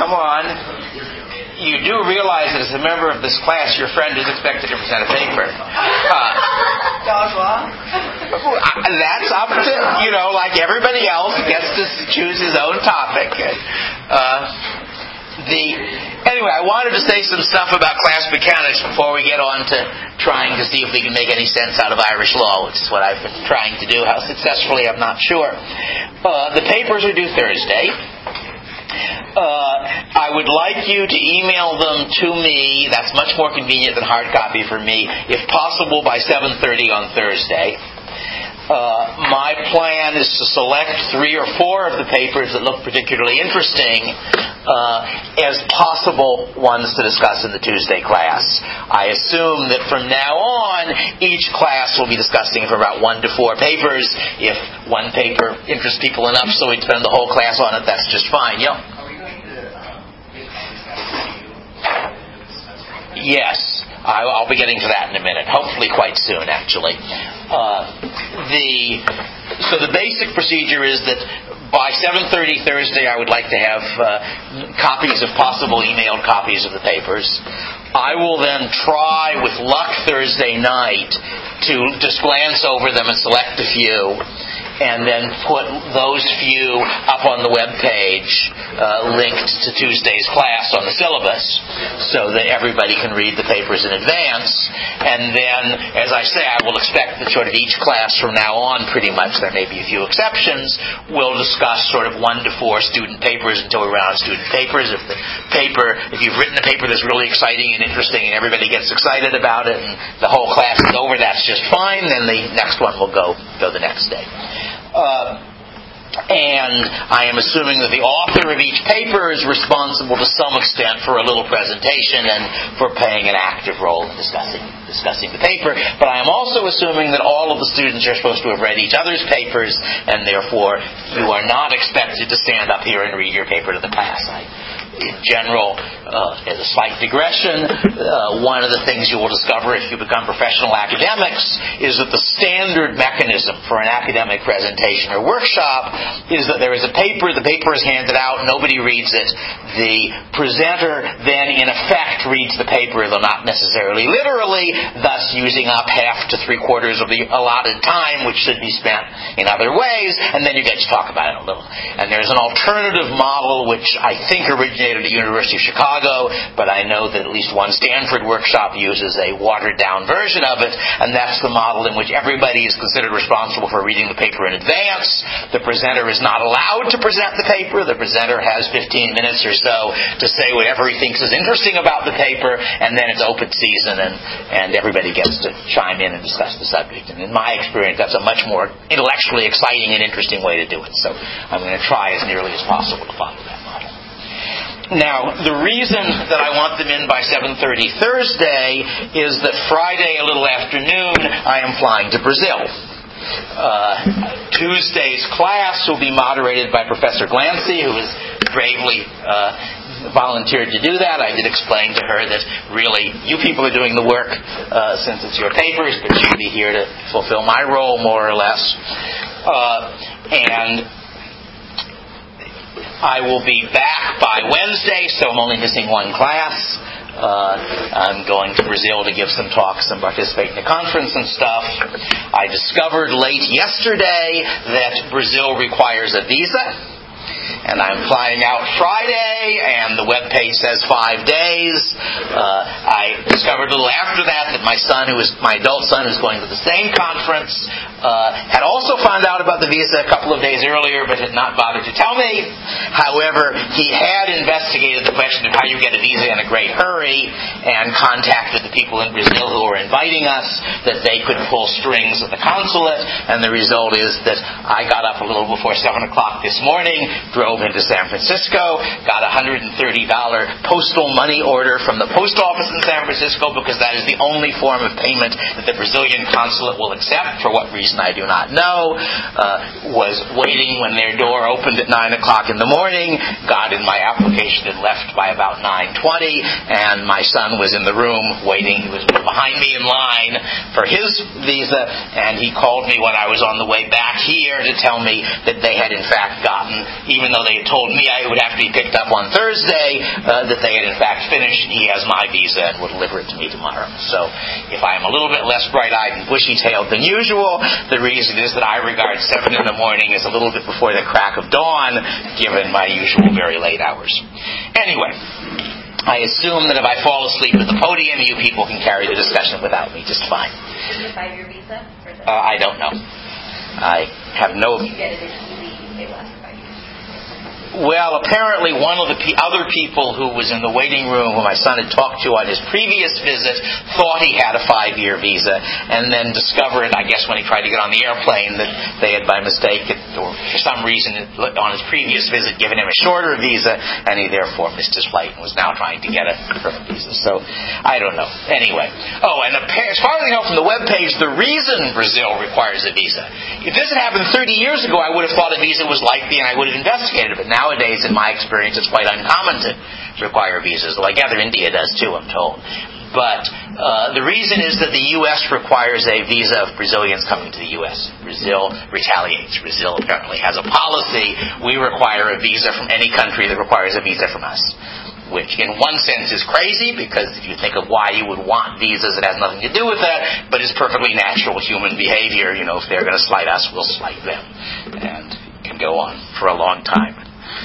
come on. You do realize that as a member of this class, your friend is expected to present a paper. That's up to, like everybody else, gets to choose his own topic. Anyway, I wanted to say some stuff about class mechanics before we get on to trying to see if we can make any sense out of Irish law, which is what I've been trying to do. How successfully, I'm not sure. The papers are due Thursday. I would like you to email them to me. That's much more convenient than hard copy for me. If possible, by 7:30 on Thursday. My plan is to select 3 or 4 of the papers that look particularly interesting as possible ones to discuss in the Tuesday class. I assume that from now on, each class will be discussing for about 1 to 4 papers. If one paper interests people enough so we spend the whole class on it, that's just fine. Yeah. Are we going to get copies to you? Yes. I'll be getting to that in a minute. Hopefully quite soon, actually. So the basic procedure is that by 7:30 Thursday, I would like to have copies, if possible, emailed copies of the papers. I will then try, with luck, Thursday night to just glance over them and select a few, and then put those few up on the web page linked to Tuesday's class on the syllabus so that everybody can read the papers in advance. And then, as I say, I will expect that sort of each class from now on, pretty much, there may be a few exceptions, will discuss sort of 1 to 4 student papers until we run out of student papers. If you've written a paper that's really exciting and interesting and everybody gets excited about it and the whole class is over, that's just fine. Then the next one will go the next day. And I am assuming that the author of each paper is responsible to some extent for a little presentation and for playing an active role in discussing the paper. But I am also assuming that all of the students are supposed to have read each other's papers, and therefore you are not expected to stand up here and read your paper to the class. In general, as a slight digression, one of the things you will discover if you become professional academics is that the standard mechanism for an academic presentation or workshop is that there is a paper, the paper is handed out, nobody reads it. The presenter then, in effect, reads the paper, though not necessarily literally, thus using up half to 3/4 of the allotted time, which should be spent in other ways, and then you get to talk about it a little. And there's an alternative model, which I think originated at the University of Chicago, but I know that at least one Stanford workshop uses a watered-down version of it, and that's the model in which everybody is considered responsible for reading the paper in advance. The presenter is not allowed to present the paper. The presenter has 15 minutes or so to say whatever he thinks is interesting about the paper, and then it's open season, and everybody gets to chime in and discuss the subject. And in my experience, that's a much more intellectually exciting and interesting way to do it. So I'm going to try as nearly as possible to follow that model. Now, the reason that I want them in by 7:30 Thursday is that Friday, a little afternoon, I am flying to Brazil. Tuesday's class will be moderated by Professor Glancy, who has bravely volunteered to do that. I did explain to her that really you people are doing the work since it's your papers, but she'll be here to fulfill my role more or less. And I will be back by Wednesday, so I'm only missing one class. I'm going to Brazil to give some talks and participate in a conference and stuff. I discovered late yesterday that Brazil requires a visa. And I'm flying out Friday, and the webpage says 5 days. I discovered a little after that my adult son, who's going to the same conference, had also found out about the visa a couple of days earlier, but had not bothered to tell me. However, he had investigated the question of how you get a visa in a great hurry, and contacted the people in Brazil who were inviting us, that they could pull strings at the consulate, and the result is that I got up a little before 7 o'clock this morning, drove into San Francisco, got a $130 postal money order from the post office in San Francisco, because that is the only form of payment that the Brazilian consulate will accept, for what reason reason I do not know, was waiting when their door opened at 9 o'clock in the morning, got in my application and left by about 9:20, and my son was in the room waiting. He was behind me in line for his visa, and he called me when I was on the way back here to tell me that they had in fact gotten, even though they had told me I would have to be picked up on Thursday, that they had in fact finished, and he has my visa and will deliver it to me tomorrow. So if I'm a little bit less bright-eyed and bushy-tailed than usual, the reason is that I regard 7 in the morning as a little bit before the crack of dawn, given my usual very late hours. Anyway, I assume that if I fall asleep at the podium, you people can carry the discussion without me just fine. Is it a 5-year visa? I don't know. I have no... You get it at EB, it lasts for 5 years. Well, apparently one of the other people who was in the waiting room who my son had talked to on his previous visit thought he had a 5-year visa, and then discovered, I guess when he tried to get on the airplane, that they had by mistake, or for some reason on his previous visit, given him a shorter visa, and he therefore missed his flight and was now trying to get a permanent visa. So, I don't know. Anyway. Oh, and as far as I know from the webpage, the reason Brazil requires a visa, if this had happened 30 years ago, I would have thought a visa was likely and I would have investigated it. But nowadays, in my experience, it's quite uncommon to require visas, though I gather India does too, I'm told. But the reason is that the U.S. requires a visa of Brazilians coming to the U.S. Brazil retaliates. Brazil apparently has a policy. We require a visa from any country that requires a visa from us, which in one sense is crazy, because if you think of why you would want visas, it has nothing to do with that, but it's perfectly natural human behavior. You know, if they're going to slight us, we'll slight them. And it can go on for a long time.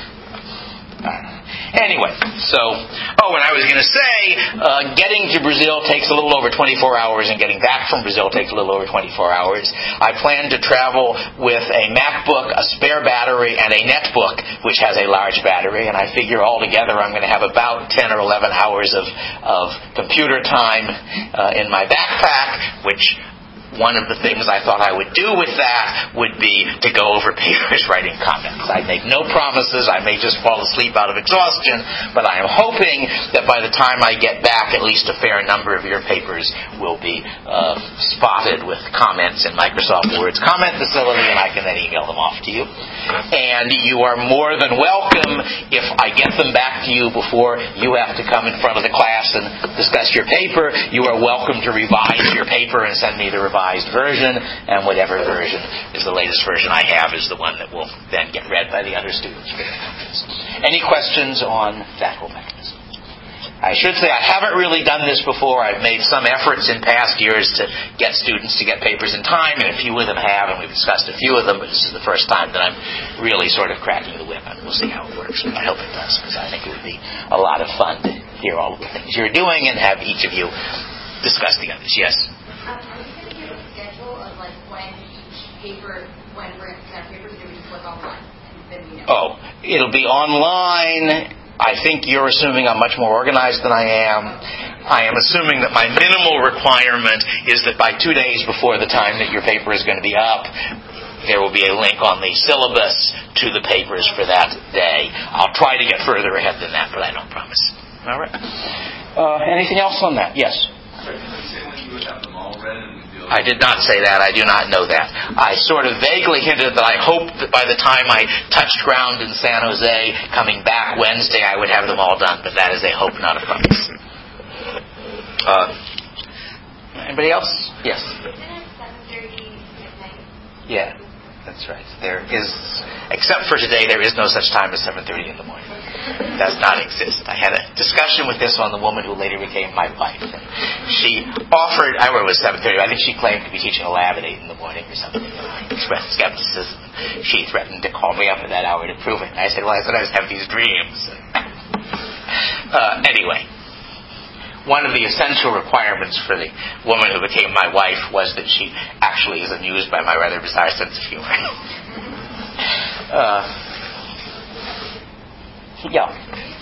Anyway, and I was going to say, getting to Brazil takes a little over 24 hours, and getting back from Brazil takes a little over 24 hours. I plan to travel with a MacBook, a spare battery, and a netbook, which has a large battery, and I figure altogether I'm going to have about 10 or 11 hours of computer time in my backpack, which... One of the things I thought I would do with that would be to go over papers writing comments. I make no promises. I may just fall asleep out of exhaustion, but I am hoping that by the time I get back, at least a fair number of your papers will be spotted with comments in Microsoft Word's comment facility, and I can then email them off to you. And you are more than welcome, if I get them back to you before you have to come in front of the class and discuss your paper, you are welcome to revise your paper and send me the revised version, and whatever version is the latest version I have is the one that will then get read by the other students for their comments. Any questions on that whole mechanism? I should say I haven't really done this before. I've made some efforts in past years to get students to get papers in time, and a few of them have, and we've discussed a few of them, but this is the first time that I'm really sort of cracking the whip, and we'll see how it works. But I hope it does, because I think it would be a lot of fun to hear all of the things you're doing and have each of you discuss the others. Yes? When we're going to have papers, do we just look online? And then we know. Oh, it'll be online. I think you're assuming I'm much more organized than I am. I am assuming that my minimal requirement is that by 2 days before the time that your paper is going to be up, there will be a link on the syllabus to the papers for that day. I'll try to get further ahead than that, but I don't promise. All right. Anything else on that? Yes? I did not say that. I do not know that. I sort of vaguely hinted that I hoped that by the time I touched ground in San Jose, coming back Wednesday, I would have them all done. But that is a hope, not a promise. Anybody else? Yes. Yeah, that's right. There is, except for today, there is no such time as 7:30 in the morning. It does not exist. I had a discussion with this on the woman who later became my wife. She offered, I remember it was 7:30, I think she claimed to be teaching a lab at 8 in the morning or something. I expressed skepticism. She threatened to call me up at that hour to prove it. And I said, well, I sometimes have these dreams. Anyway, one of the essential requirements for the woman who became my wife was that she actually is amused by my rather bizarre sense of humor. Yeah.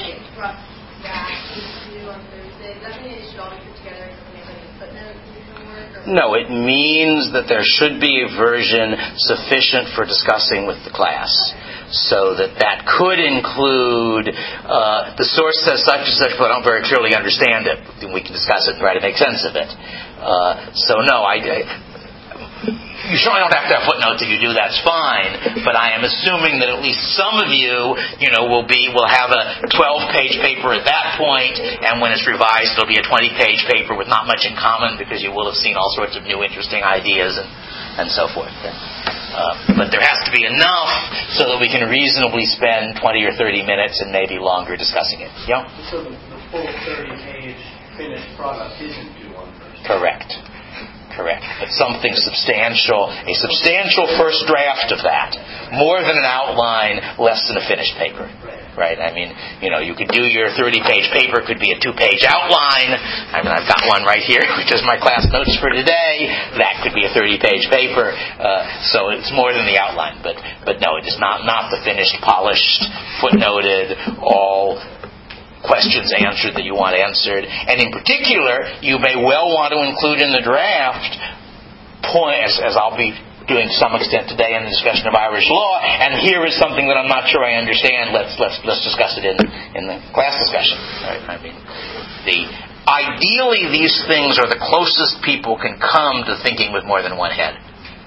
No, it means that there should be a version sufficient for discussing with the class. So that could include the source says such and such, but I don't very clearly understand it. We can discuss it and try to make sense of it. So no, You certainly don't have to have footnotes. If you do, that's fine. But I am assuming that at least some of you, will have a 12-page paper at that point, and when it's revised, it'll be a 20-page paper with not much in common because you will have seen all sorts of new, interesting ideas and so forth. But there has to be enough so that we can reasonably spend 20 or 30 minutes and maybe longer discussing it. Yeah? So the full 30-page finished product isn't due on Thursday? Correct. But something substantial, a substantial first draft of that, more than an outline, less than a finished paper. Right? I mean, you could do your 30-page paper, could be a 2-page outline. I mean, I've got one right here, which is my class notes for today. That could be a 30-page paper. So it's more than the outline. But no, it is not the finished, polished, footnoted, all questions answered that you want answered. And in particular, you may well want to include in the draft points, as I'll be doing to some extent today in the discussion of Irish law, and here is something that I'm not sure I understand. Let's discuss it in the class discussion. Right? I mean, ideally these things are the closest people can come to thinking with more than one head.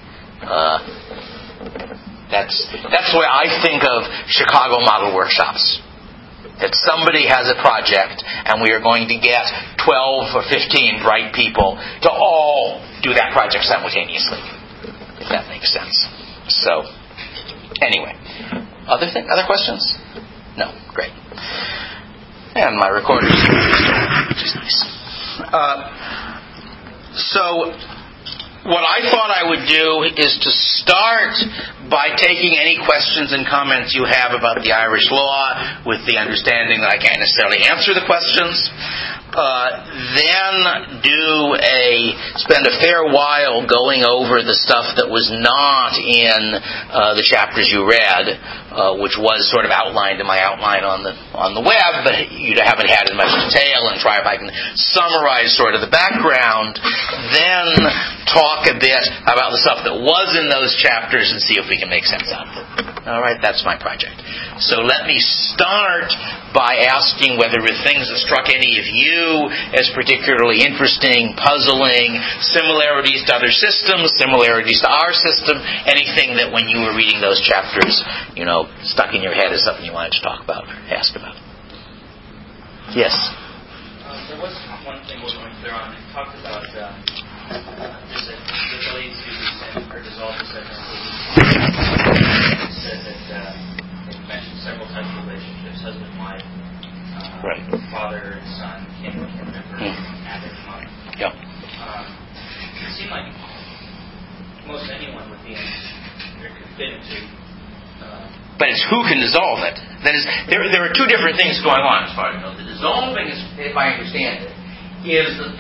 That's the way I think of Chicago model workshops. That somebody has a project and we are going to get 12 or 15 bright people to all do that project simultaneously, if that makes sense. So, anyway, other questions? No, great. And my recorder's which is nice. So, what I thought I would do is to start by taking any questions and comments you have about the Irish law, with the understanding that I can't necessarily answer the questions. Then spend a fair while going over the stuff that was not in the chapters you read, which was sort of outlined in my outline on the web, but you haven't had as much detail, and try if I can summarize sort of the background. Then talk a bit about the stuff that was in those chapters and see if we can make sense out of it. All right, that's my project. So let me start by asking whether there were things that struck any of you as particularly interesting, puzzling, similarities to other systems, similarities to our system, anything that when you were reading those chapters, stuck in your head as something you wanted to talk about or ask about. Yes? There was one thing we weren't clear on. It talked about the ability to rescind or dissolve the segmentation. It said that it mentioned several types of relationships, husband, wife, right. Father and son, kin member, average mother. Yeah. It seemed like most anyone would be could fit into. But it's who can dissolve it. That is, there are two different things going on as far as I know. The dissolving, if I understand it, is that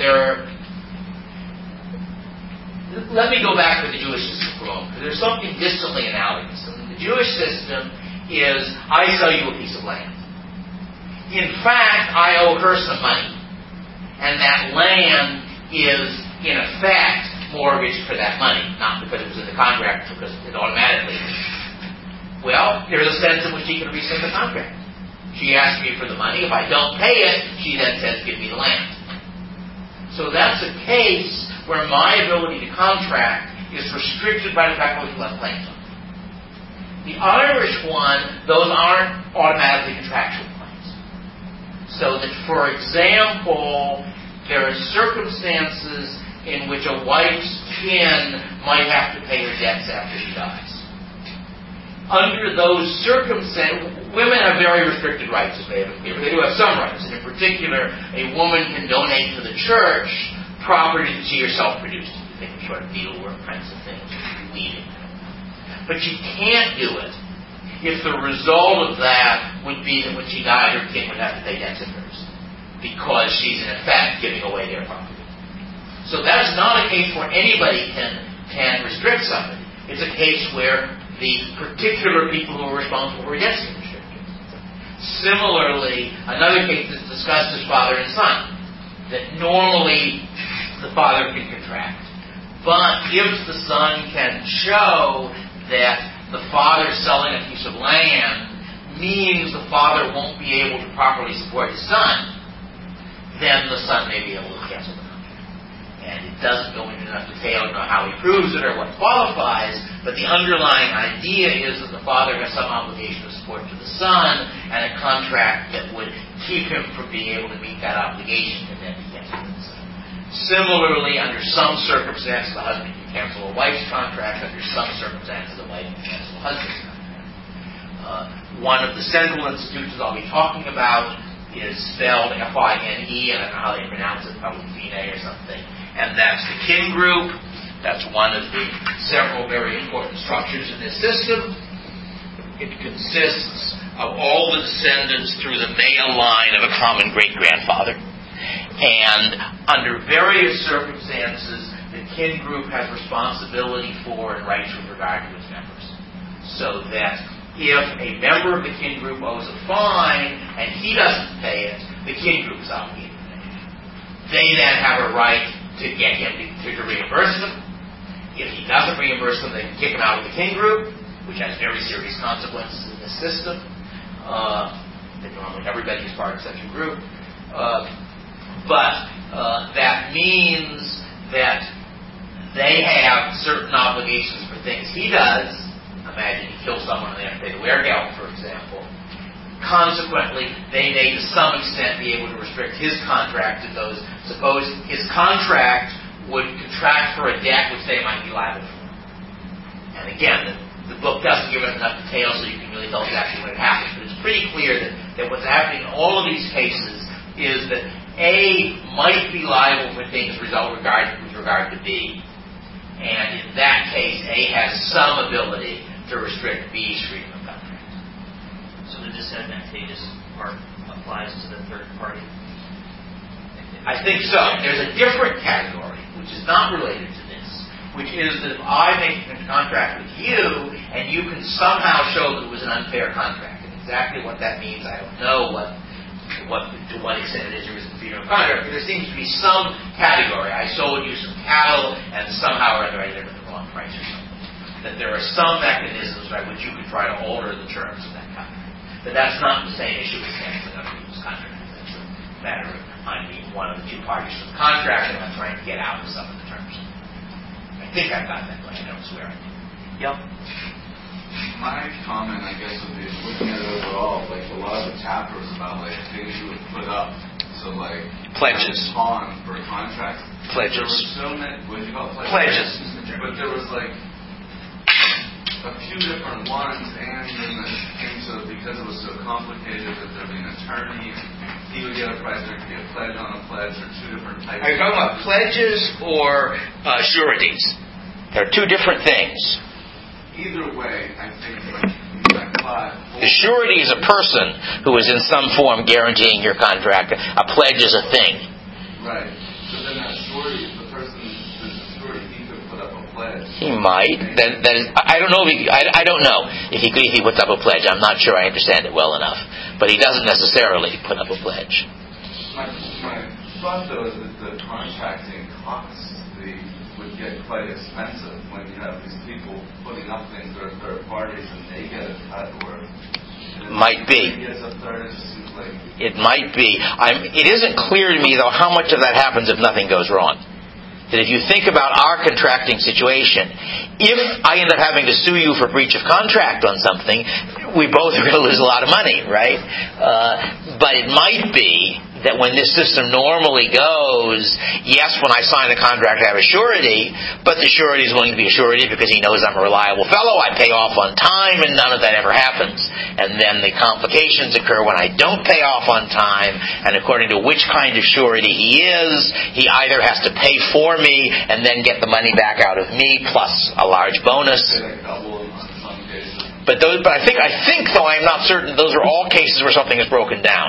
let me go back to the Jewish system for a moment, because there's something distantly analogous. The Jewish system is, I sell you a piece of land. In fact, I owe her some money. And that land is, in effect, mortgaged for that money. Not because it was in the contract, because it automatically is. Well, there's a sense in which she can rescind the contract. She asks me for the money. If I don't pay it, she then says, give me the land. So that's a case where my ability to contract is restricted by the fact that we left claims on. The Irish one, those aren't automatically contractual claims. So that, for example, there are circumstances in which a wife's kin might have to pay her debts after she dies. Under those circumstances, women have very restricted rights, as they have clear, but they do have some rights. And in particular, a woman can donate to the church property that she herself produced. They can sort of needlework kinds of things, weaving. But she can't do it if the result of that would be that when she died, her kin would have to pay debts of hers, because she's in effect giving away their property. So that's not a case where anybody can restrict somebody. It's a case where the particular people who are responsible for debts can restrict it. Similarly, another case that's discussed is father and son, that normally the father can contract. But if the son can show that the father selling a piece of land means the father won't be able to properly support his son, then the son may be able to cancel the contract. And it doesn't go into enough detail to know how he proves it or what qualifies, but the underlying idea is that the father has some obligation of support to the son and a contract that would keep him from being able to meet that obligation and then he cancels the son. Similarly, under some circumstances, the husband can cancel a wife's contract. Under some circumstances, the wife can cancel a husband's contract. One of the central institutions I'll be talking about is spelled Fine, I don't know how they pronounce it, probably Fine or something. And that's the kin group. That's one of the several very important structures in this system. It consists of all the descendants through the male line of a common great-grandfather. And under various circumstances, the kin group has responsibility for and rights with regard to its members. So that if a member of the kin group owes a fine and he doesn't pay it, the kin group is obligated to pay it. They then have a right to get him to reimburse them. If he doesn't reimburse them, they can kick him out of the kin group, which has very serious consequences in this system. That normally everybody is part of such a group. But that means that they have certain obligations for things he does. Imagine he kills someone and they have to pay the wehrgeld, for example. Consequently, they may to some extent be able to restrict his contract to those. Suppose his contract would contract for a debt which they might be liable for. And again, the book doesn't give us enough detail so you can really tell exactly what happens. But it's pretty clear that what's happening in all of these cases is that A might be liable for things with regard to B. And in that case, A has some ability to restrict B's freedom of contract. So the disadvantageous part applies to the third party? I think so. There's a different category, which is not related to this, which is that if I make a contract with you, and you can somehow show that it was an unfair contract, and exactly what that means, I don't know to what extent it is there isn't freedom of contract, but there seems to be some category. I sold you some cattle, and somehow or other I did it at the wrong price or something. That there are some mechanisms by which you could try to alter the terms of that contract. But that's not the same issue as canceling other people's contract. That's a matter of I'm being one of the two parties to the contract and I'm trying to get out of some of the terms. I think I've got that, but I don't swear I do. Yep. My comment, I guess, would be looking at it overall, like a lot of the chapters about like things you would put up. So like pledges on for contracts. Pledges. There were so many. What do you call it? Pledges. But there was like a few different ones, and then it came to, because it was so complicated, that there'd be an attorney, and he would get a price, there could be a pledge on a pledge, or two different types. Are you talking about pledges or sureties? They're two different things. Either way, I think like the surety is a person who is in some form guaranteeing your contract. A pledge is a thing. Right. So then that surety, the person who's a surety, he could put up a pledge. He might. That is, I don't know. I don't know if he puts up a pledge. I'm not sure I understand it well enough. But he doesn't necessarily put up a pledge. My thought though is that the contracting costs would get quite expensive when you have these people putting up things that are third parties and they get a cut, or might be. He gets a third. It might be. It isn't clear to me though how much of that happens if nothing goes wrong. That if you think about our contracting situation, if I end up having to sue you for breach of contract on something, we both are going to lose a lot of money, right? But it might be that when this system normally goes, yes, when I sign a contract I have a surety, but the surety is willing to be a surety because he knows I'm a reliable fellow, I pay off on time, and none of that ever happens. And then the complications occur when I don't pay off on time, and according to which kind of surety he is, he either has to pay for me and then get the money back out of me plus a large bonus. But I think though I'm not certain those are all cases where something is broken down.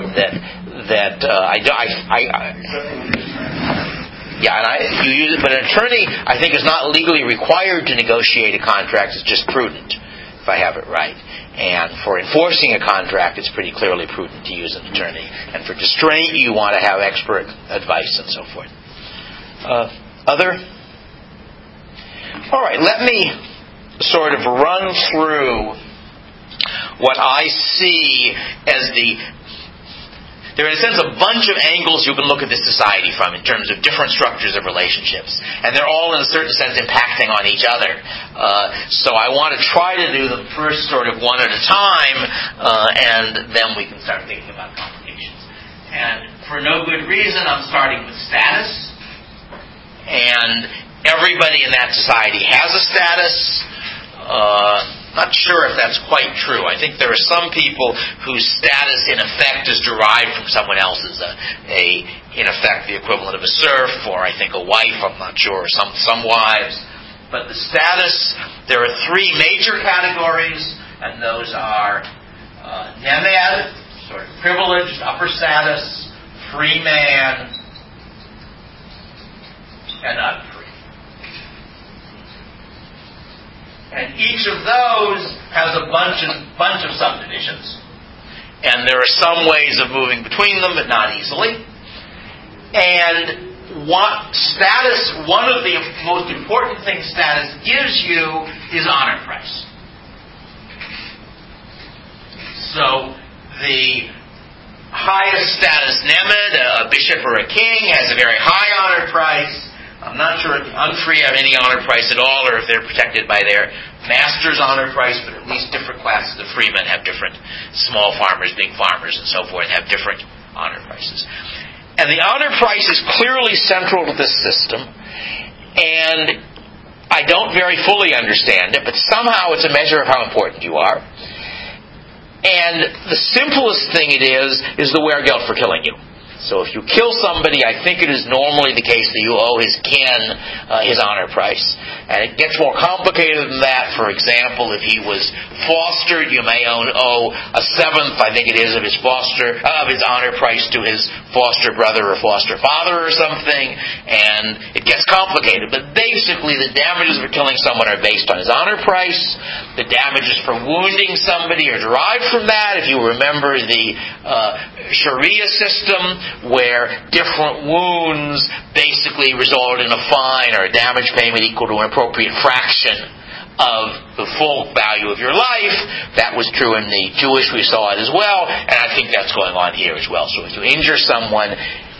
You use it, but an attorney I think is not legally required to negotiate a contract. It's just prudent, if I have it right. And for enforcing a contract, it's pretty clearly prudent to use an attorney. And for distraint, you want to have expert advice and so forth. Other? All right, let me sort of run through what I see as there are, in a sense, a bunch of angles you can look at this society from in terms of different structures of relationships. And they're all, in a certain sense, impacting on each other. So I want to try to do them first sort of one at a time, and then we can start thinking about complications. And for no good reason, I'm starting with status. And everybody in that society has a status. Not sure if that's quite true. I think there are some people whose status, in effect, is derived from someone else's. In effect, the equivalent of a serf, or I think a wife, I'm not sure, some wives. But the status, there are three major categories, and those are nemed, sort of privileged, upper status, free man, and unfree. And each of those has a bunch of subdivisions. And there are some ways of moving between them, but not easily. And one of the most important things status gives you is honor price. So the highest status nemed, a bishop or a king, has a very high honor price. I'm not sure if the unfree have any honor price at all, or if they're protected by their master's honor price, but at least different classes of freemen have different, small farmers, big farmers, and so forth, have different honor prices. And the honor price is clearly central to this system, and I don't very fully understand it, but somehow it's a measure of how important you are. And the simplest thing it is the wear-guilt for killing you. So if you kill somebody, I think it is normally the case that you owe his kin his honor price. And it gets more complicated than that. For example, if he was fostered, you may owe a seventh, I think it is, of his honor price to his foster brother or foster father or something. And it gets complicated. But basically, the damages for killing someone are based on his honor price. The damages for wounding somebody are derived from that. If you remember the Sharia system, where different wounds basically result in a fine or a damage payment equal to an appropriate fraction of the full value of your life. That was true in the Jewish, we saw it as well, and I think that's going on here as well. So if you injure someone,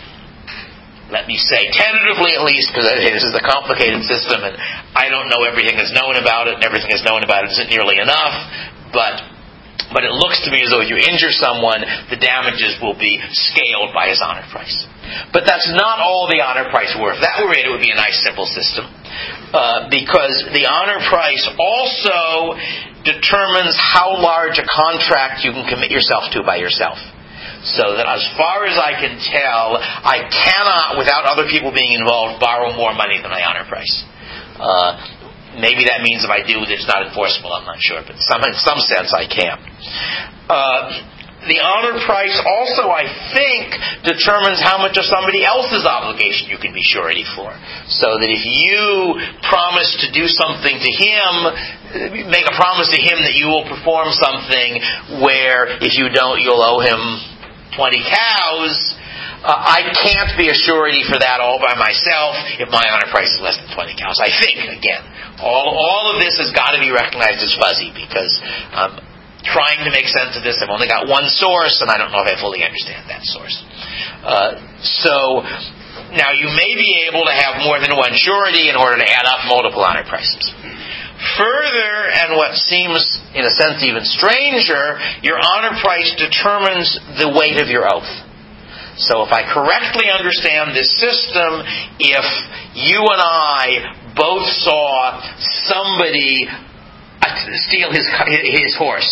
let me say tentatively at least, because this is a complicated system and I don't know everything that's known about it, and everything that's known about it isn't nearly enough, but it looks to me as though if you injure someone, the damages will be scaled by his honor price. But that's not all the honor price were. If that were it would be a nice simple system. Because the honor price also determines how large a contract you can commit yourself to by yourself. So that as far as I can tell, I cannot, without other people being involved, borrow more money than my honor price. Maybe that means if I do, it's not enforceable, I'm not sure. But in some sense, I can. The honor price also, I think, determines how much of somebody else's obligation you can be surety for. So that if you promise to do something to him, make a promise to him that you will perform something where if you don't, you'll owe him 20 cows, I can't be a surety for that all by myself if my honor price is less than 20 cows. I think, again, all of this has got to be recognized as fuzzy because I'm trying to make sense of this. I've only got one source, and I don't know if I fully understand that source. So now you may be able to have more than one surety in order to add up multiple honor prices. Further, and what seems, in a sense, even stranger, your honor price determines the weight of your oath. So if I correctly understand this system, if you and I both saw somebody steal his horse,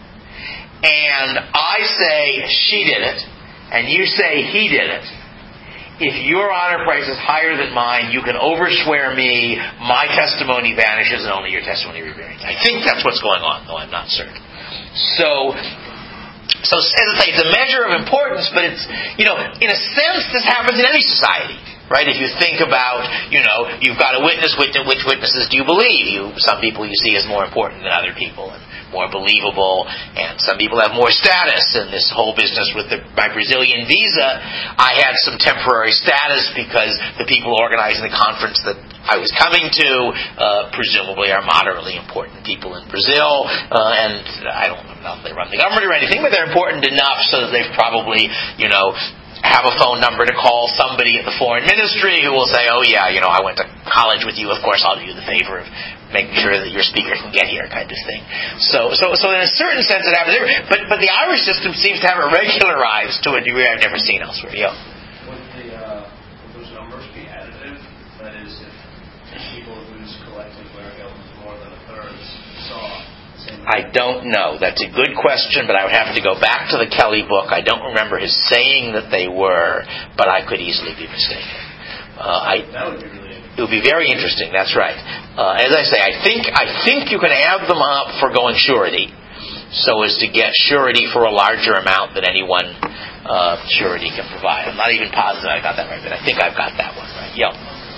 and I say she did it, and you say he did it, if your honor price is higher than mine, you can overswear me, my testimony vanishes, and only your testimony remains. I think that's what's going on, though I'm not certain. So as I say, it's a measure of importance, but it's, in a sense, this happens in any society, right? If you think about, you've got a witness, which witnesses do you believe? Some people you see as more important than other people, and more believable, and some people have more status. In this whole business with my Brazilian visa, I had some temporary status because the people organizing the conference that I was coming to presumably are moderately important people in Brazil, and I don't know if they run the government or anything, but they're important enough so that they've probably, have a phone number to call somebody at the foreign ministry who will say, oh yeah, I went to college with you, of course I'll do you the favor of making sure that your speaker can get here, kind of thing. So in a certain sense it happens there, but the Irish system seems to have it regularized to a degree I've never seen elsewhere. Yeah. Would those numbers be additive? That is, if people whose collective wealth was more than a third saw. I don't know. That's a good question, but I would have to go back to the Kelly book. I don't remember his saying that they were, but I could easily be mistaken. That would be really interesting. It would be very interesting. That's right. As I say, I think you can add them up for going surety, so as to get surety for a larger amount than any one surety can provide. I'm not even positive I got that right, but I think I've got that one right. Yeah.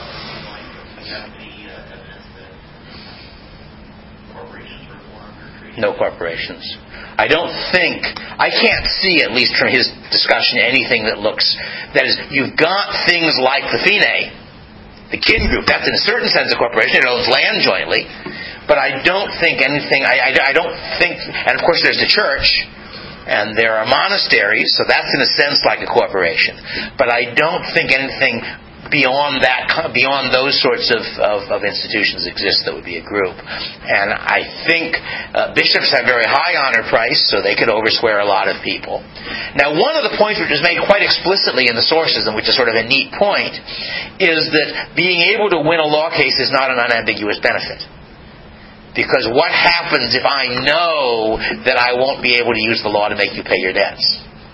No corporations. I can't see, at least from his discussion, anything that is, you've got things like the FINE, the kin group, that's in a certain sense a corporation, it owns land jointly, but I don't think anything, I don't think, and of course there's the church, and there are monasteries, so that's in a sense like a corporation, but I don't think anything beyond those sorts of institutions exist that would be a group. And I think bishops have very high honor price, so they could overswear a lot of people. Now, one of the points which is made quite explicitly in the sources, and which is sort of a neat point, is that being able to win a law case is not an unambiguous benefit. Because what happens if I know that I won't be able to use the law to make you pay your debts?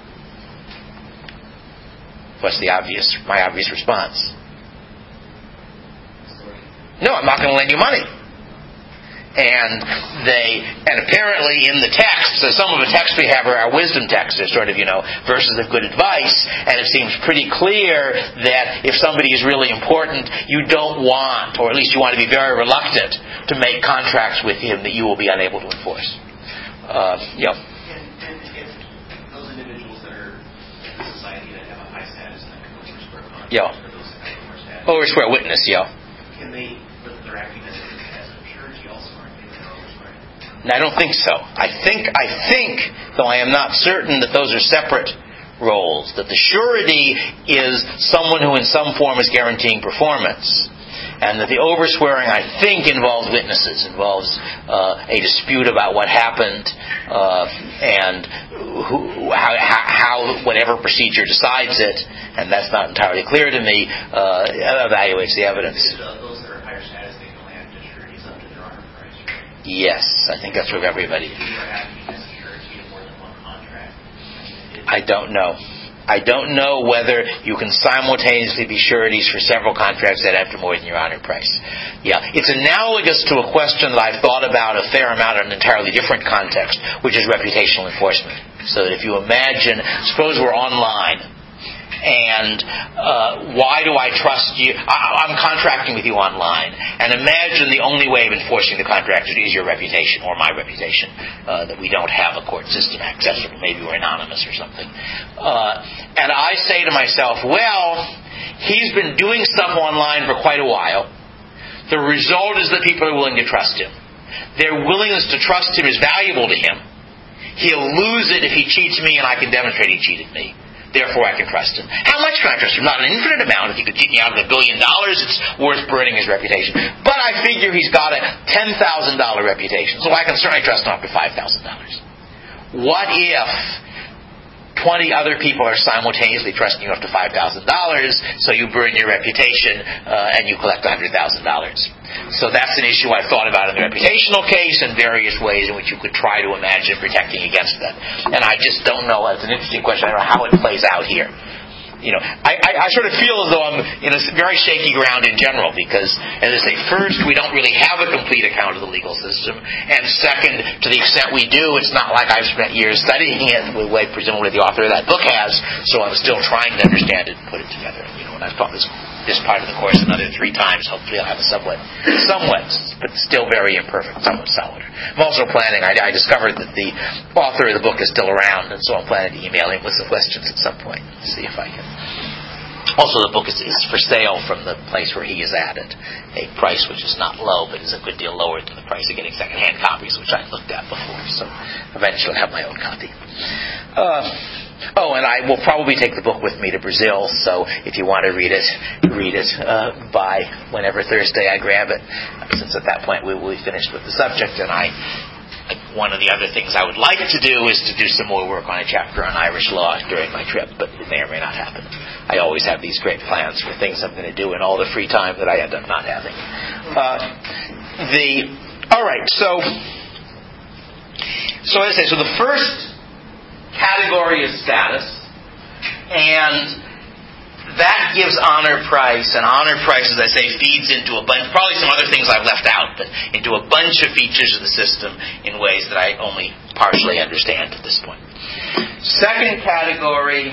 What's my obvious response? No, I'm not going to lend you money. And apparently in the text, so some of the texts we have are our wisdom texts, they're sort of, verses of good advice, and it seems pretty clear that if somebody is really important, you don't want, or at least you want to be very reluctant to make contracts with him that you will be unable to enforce. And if those individuals that are in the society that have a high status and that can overswear contracts, or those that have lower status, overswear witness, can they, but they're acting as a surety also, aren't they? They're overswearing. I don't think so. I think, though I am not certain, that those are separate roles. That the surety is someone who in some form is guaranteeing performance. And that the overswearing, I think, involves witnesses, involves a dispute about what happened, and how whatever procedure decides it, and that's not entirely clear to me, evaluates the evidence. Those that are higher status, they can only act as sureties up to their honor price, right? Yes, I think that's for everybody. If you are acting as a surety in more than one contract, I don't know. I don't know whether you can simultaneously be sureties for several contracts that have to more than your honor price. Yeah, it's analogous to a question that I've thought about a fair amount in an entirely different context, which is reputational enforcement. So that if you imagine, suppose we're online, and why do I trust you? I'm contracting with you online, and imagine the only way of enforcing the contract is your reputation or my reputation, that we don't have a court system accessible. Maybe we're anonymous or something. And I say to myself, well, he's been doing stuff online for quite a while. The result is that people are willing to trust him. Their willingness to trust him is valuable to him. He'll lose it if he cheats me and I can demonstrate he cheated me. Therefore, I can trust him. How much can I trust him? Not an infinite amount. If he could cheat me out of $1 billion, it's worth burning his reputation. But I figure he's got a $10,000 reputation, so I can certainly trust him up to $5,000. What if 20 other people are simultaneously trusting you up to $5,000, so you burn your reputation and you collect $100,000. So that's an issue I've thought about in the reputational case and various ways in which you could try to imagine protecting against that. And I just don't know. It's an interesting question. I don't know how it plays out here. I sort of feel as though I'm in a very shaky ground in general because, as I say, first, we don't really have a complete account of the legal system, and second, to the extent we do, it's not like I've spent years studying it, the way presumably the author of that book has, so I'm still trying to understand it and put it together. And I've taught this part of the course another 3 times. Hopefully I'll have a somewhat, but still very imperfect, somewhat solid. I'm also planning, I discovered that the author of the book is still around, and so I'm planning to email him with some questions at some point. See if I can. Also, the book is for sale from the place where he is at a price which is not low, but is a good deal lower than the price of getting second-hand copies, which I looked at before. So eventually I'll have my own copy. And I will probably take the book with me to Brazil, so if you want to read it by whenever Thursday I grab it, since at that point we will be finished with the subject. And one of the other things I would like to do is to do some more work on a chapter on Irish law during my trip, but it may or may not happen. I always have these great plans for things I'm going to do in all the free time that I end up not having. All right, so as I say, so the first category is status, and that gives honor price, and honor price, as I say, feeds into a bunch, probably some other things I've left out, but into a bunch of features of the system in ways that I only partially understand at this point. Second category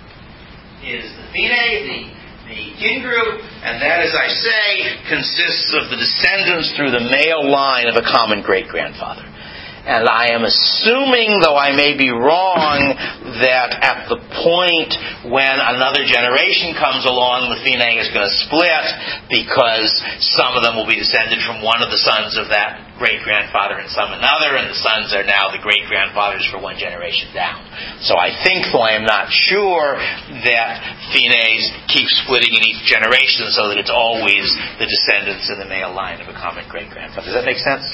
is the Fine, the kin group, and that, as I say, consists of the descendants through the male line of a common great-grandfather. And I am assuming, though I may be wrong, that at the point when another generation comes along, the Fine is going to split because some of them will be descended from one of the sons of that great-grandfather and some another, and the sons are now the great-grandfathers for one generation down. So I think, though I am not sure, that Fines keep splitting in each generation so that it's always the descendants in the male line of a common great-grandfather. Does that make sense?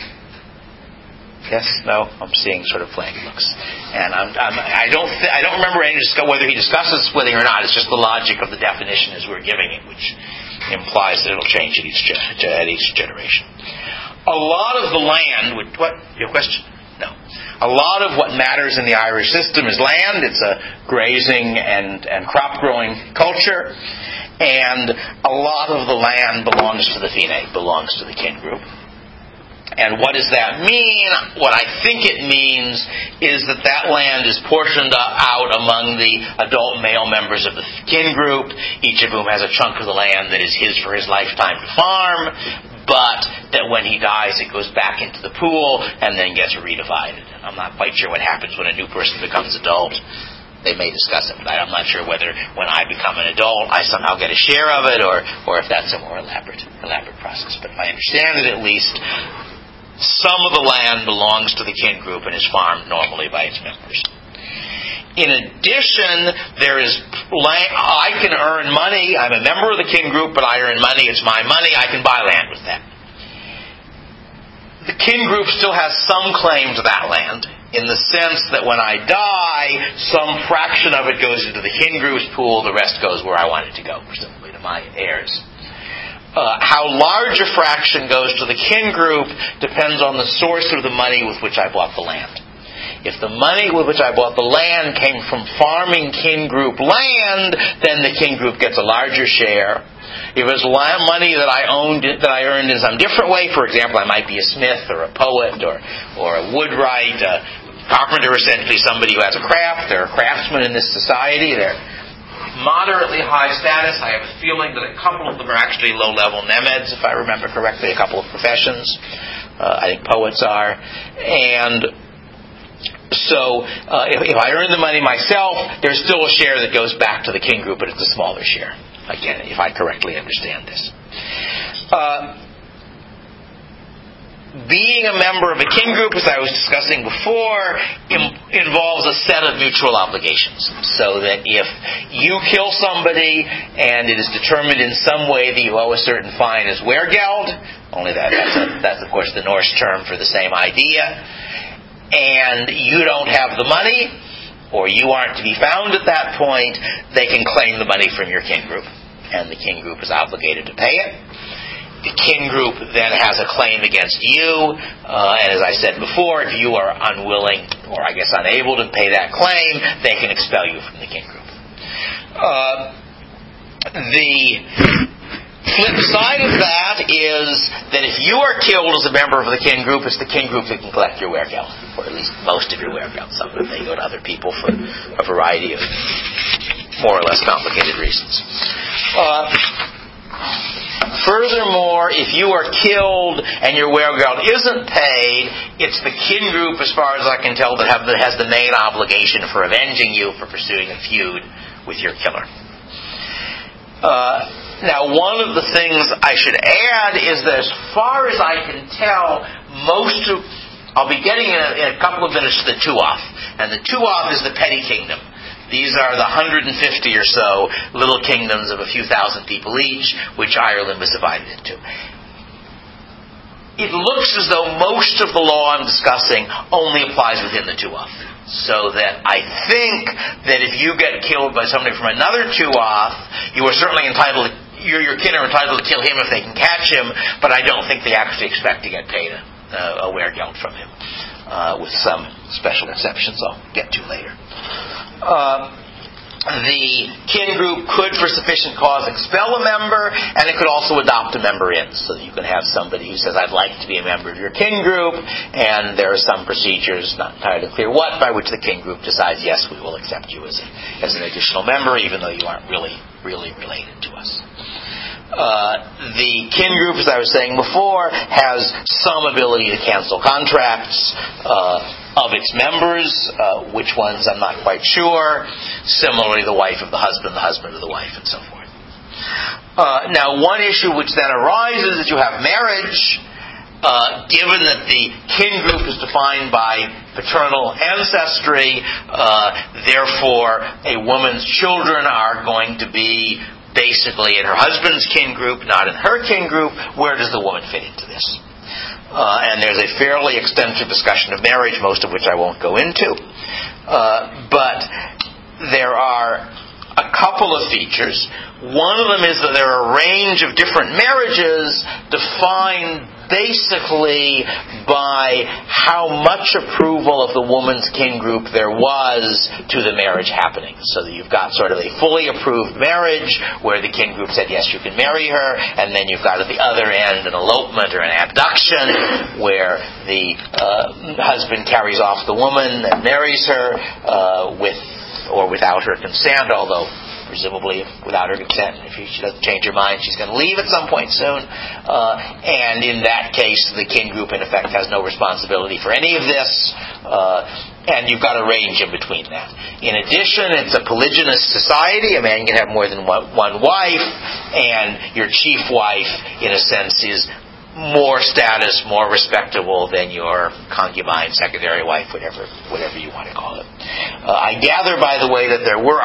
Yes? No? I'm seeing sort of blank looks. And I don't remember whether he discusses splitting or not. It's just the logic of the definition as we're giving it, which implies that it'll change at each generation. A lot of the land... What? Your question? No. A lot of what matters in the Irish system is land. It's a grazing and crop-growing culture. And a lot of the land belongs to the Fine, belongs to the kin group. And what does that mean? What I think it means is that land is portioned out among the adult male members of the kin group, each of whom has a chunk of the land that is his for his lifetime to farm, but that when he dies it goes back into the pool and then gets redivided. I'm not quite sure what happens when a new person becomes adult. They may discuss it, but I'm not sure whether when I become an adult I somehow get a share of it or if that's a more elaborate process. But if I understand it, at least some of the land belongs to the kin group and is farmed normally by its members. In addition, there is land. I can earn money. I'm a member of the kin group, but I earn money. It's my money. I can buy land with that. The kin group still has some claim to that land, in the sense that when I die, some fraction of it goes into the kin group's pool, the rest goes where I want it to go, presumably to my heirs. How large a fraction goes to the kin group depends on the source of the money with which I bought the land. If the money with which I bought the land came from farming kin group land, then the kin group gets a larger share. If it's money that I earned in some different way, for example, I might be a smith or a poet or a woodwright, a carpenter, essentially somebody who has a craft. They're a craftsman in this society. They're moderately high status. I have a feeling that a couple of them are actually low-level nemeds, if I remember correctly, a couple of professions. I think poets are. And so if I earn the money myself, there's still a share that goes back to the kin group, but it's a smaller share. Again, if I correctly understand this. Being a member of a kin group, as I was discussing before, involves a set of mutual obligations. So that if you kill somebody and it is determined in some way that you owe a certain fine as weregeld, only that's of course the Norse term for the same idea, and you don't have the money, or you aren't to be found at that point, they can claim the money from your kin group, and the kin group is obligated to pay it. The kin group then has a claim against you, and as I said before, if you are unwilling, or I guess unable to pay that claim, they can expel you from the kin group. The flip side of that is that if you are killed as a member of the kin group, it's the kin group that can collect your weregeld, or at least most of your weregeld. Some of it may go to other people for a variety of more or less complicated reasons. Furthermore, if you are killed and your weregeld isn't paid, it's the kin group, as far as I can tell, that has the main obligation for avenging you for pursuing a feud with your killer. Now, one of the things I should add is that as far as I can tell, I'll be getting in a couple of minutes to the Tuath. And the Tuath is the petty kingdom. These are the 150 or so little kingdoms of a few thousand people each, which Ireland was divided into. It looks as though most of the law I'm discussing only applies within the Tuath. So that I think that if you get killed by somebody from another Tuath, you are certainly entitled, your kin are entitled to kill him if they can catch him, but I don't think they actually expect to get paid a wear-gelt from him, with some special exceptions I'll get to later. The kin group could, for sufficient cause, expel a member, and it could also adopt a member in. So that you can have somebody who says, I'd like to be a member of your kin group, and there are some procedures, not entirely clear what, by which the kin group decides, yes, we will accept you as an additional member, even though you aren't really related to us. The kin group, as I was saying before, has some ability to cancel contracts of its members. Which ones, I'm not quite sure. Similarly, the wife of the husband of the wife, and so forth. Now, one issue which then arises is you have marriage. Given that the kin group is defined by paternal ancestry, therefore a woman's children are going to be basically in her husband's kin group, not in her kin group. Where does the woman fit into this? And there's a fairly extensive discussion of marriage, most of which I won't go into. But there are a couple of features. One of them is that there are a range of different marriages defined basically by how much approval of the woman's kin group there was to the marriage happening. So that you've got sort of a fully approved marriage where the kin group said, yes, you can marry her, and then you've got at the other end an elopement or an abduction where the husband carries off the woman and marries her with or without her consent, although presumably without her consent, if she doesn't change her mind, she's going to leave at some point soon. And in that case, the kin group, in effect, has no responsibility for any of this. And you've got a range in between that. In addition, it's a polygynous society. A man can have more than one wife, and your chief wife, in a sense, is more status, more respectable than your concubine, secondary wife, whatever you want to call it. I gather, by the way, that there were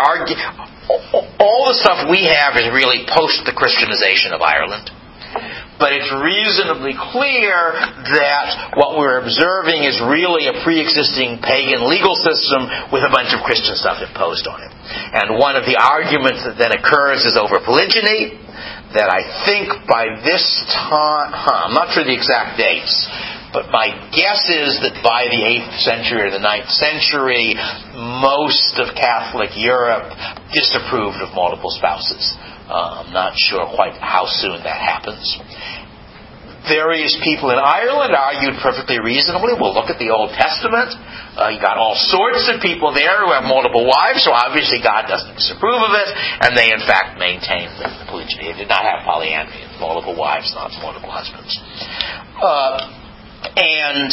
all the stuff we have is really post the Christianization of Ireland. But it's reasonably clear that what we're observing is really a pre-existing pagan legal system with a bunch of Christian stuff imposed on it. And one of the arguments that then occurs is over polygyny, that I think by this time, I'm not sure the exact dates, but my guess is that by the 8th century or the 9th century, most of Catholic Europe disapproved of multiple spouses. I'm not sure quite how soon that happens. Various people in Ireland argued perfectly reasonably, well, look at the Old Testament. You got all sorts of people there who have multiple wives, so obviously God doesn't disapprove of it, and they in fact maintained the polygyny. They did not have polyandry, multiple wives, not multiple husbands. And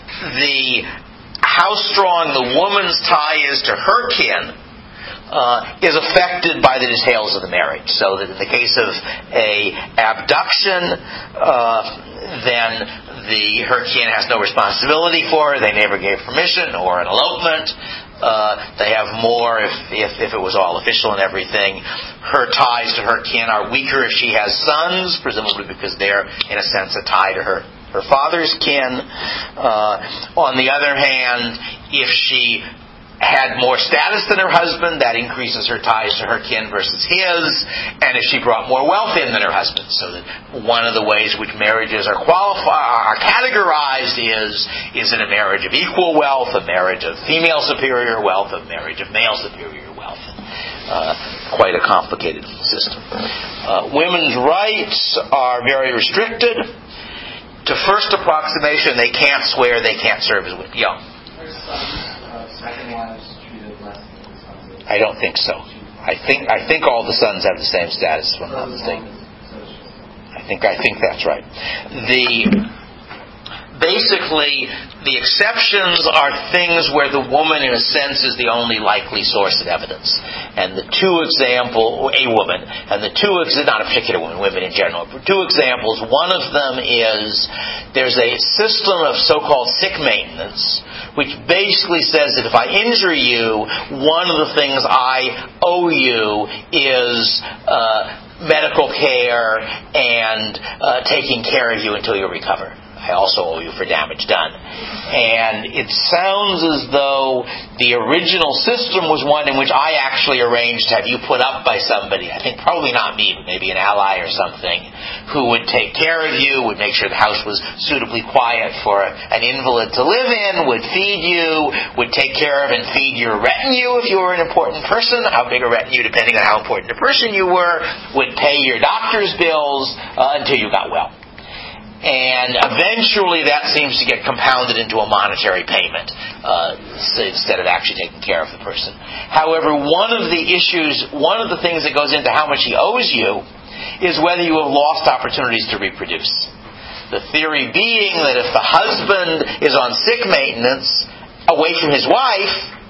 how strong the woman's tie is to her kin is affected by the details of the marriage. So that in the case of a abduction, then her kin has no responsibility for her. They never gave permission. Or an elopement, they have more if it was all official and everything. Her ties to her kin are weaker if she has sons, presumably because they're in a sense a tie to her father's kin. On the other hand, if she had more status than her husband, that increases her ties to her kin versus his, and if she brought more wealth in than her husband. So that one of the ways which marriages are categorized is in a marriage of equal wealth, a marriage of female superior wealth, a marriage of male superior wealth. Quite a complicated system. Women's rights are very restricted. To first approximation, they can't swear, they can't serve as women. Yeah. Second wives treated less than the sons. I don't think so. I think all the sons have the same status, if I'm not mistaken. I think that's right. Basically, the exceptions are things where the woman, in a sense, is the only likely source of evidence. And the two examples, a woman, and the two, not a particular woman, women in general, two examples. One of them is there's a system of so-called sick maintenance, which basically says that if I injure you, one of the things I owe you is medical care and taking care of you until you recover. I also owe you for damage done. And it sounds as though the original system was one in which I actually arranged to have you put up by somebody, I think probably not me, but maybe an ally or something, who would take care of you, would make sure the house was suitably quiet for an invalid to live in, would feed you, would take care of and feed your retinue if you were an important person, how big a retinue depending on how important a person you were, would pay your doctor's bills until you got well. And eventually that seems to get compounded into a monetary payment instead of actually taking care of the person. However, one of the things that goes into how much he owes you is whether you have lost opportunities to reproduce. The theory being that if the husband is on sick maintenance away from his wife,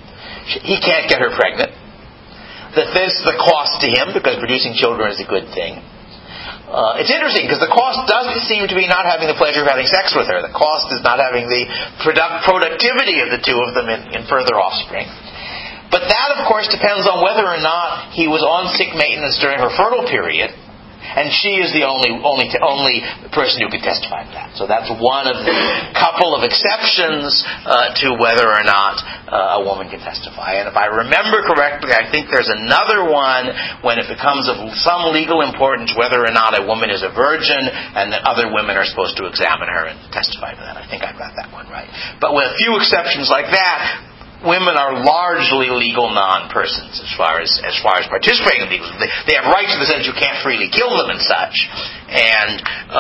he can't get her pregnant. That there's the cost to him because producing children is a good thing. It's interesting because the cost doesn't seem to be not having the pleasure of having sex with her. The cost is not having the productivity of the two of them in further offspring. But that, of course, depends on whether or not he was on sick maintenance during her fertile period, and she is the only person who can testify to that. So that's one of the couple of exceptions to whether or not a woman can testify. And if I remember correctly, I think there's another one when it becomes of some legal importance whether or not a woman is a virgin and that other women are supposed to examine her and testify to that. I think I got that one right. But with a few exceptions like that, women are largely legal non-persons as far as participating in legal. They have rights in the sense you can't freely kill them and such. And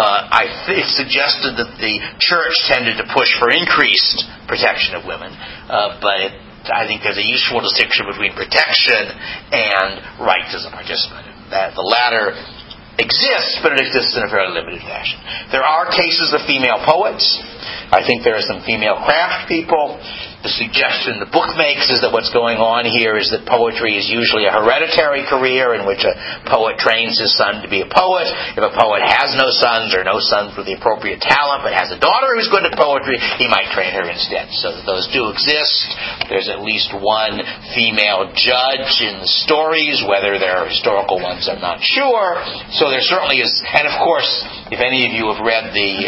it's suggested that the church tended to push for increased protection of women, but I think there's a useful distinction between protection and rights as a participant. That the latter exists, but it exists in a fairly limited fashion. There are cases of female poets. I think there are some female craft people. The suggestion the book makes is that what's going on here is that poetry is usually a hereditary career in which a poet trains his son to be a poet. If a poet has no sons or no sons with the appropriate talent but has a daughter who's good at poetry, he might train her instead. So those do exist. There's at least one female judge in the stories. Whether there are historical ones, I'm not sure. So there certainly is, and of course, if any of you have read the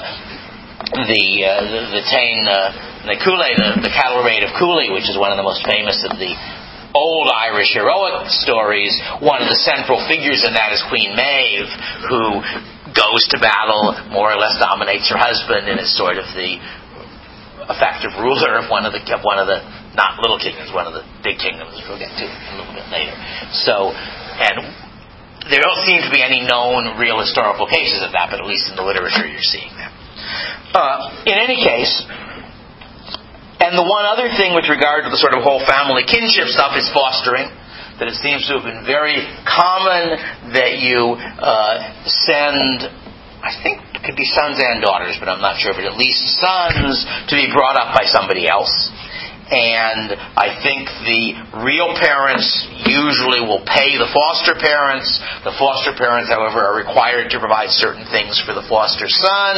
Cattle Raid of Cooley, which is one of the most famous of the old Irish heroic stories, one of the central figures in that is Queen Maeve, who goes to battle, more or less dominates her husband, and is sort of the effective ruler of one of the not little kingdoms, one of the big kingdoms, which we'll get to a little bit later. So, and there don't seem to be any known real historical cases of that, but at least in the literature you're seeing that. In any case, and the one other thing with regard to the sort of whole family kinship stuff is fostering. That it seems to have been very common that you send, I think it could be sons and daughters, but I'm not sure, but at least sons to be brought up by somebody else. And I think the real parents usually will pay the foster parents. The foster parents, however, are required to provide certain things for the foster son.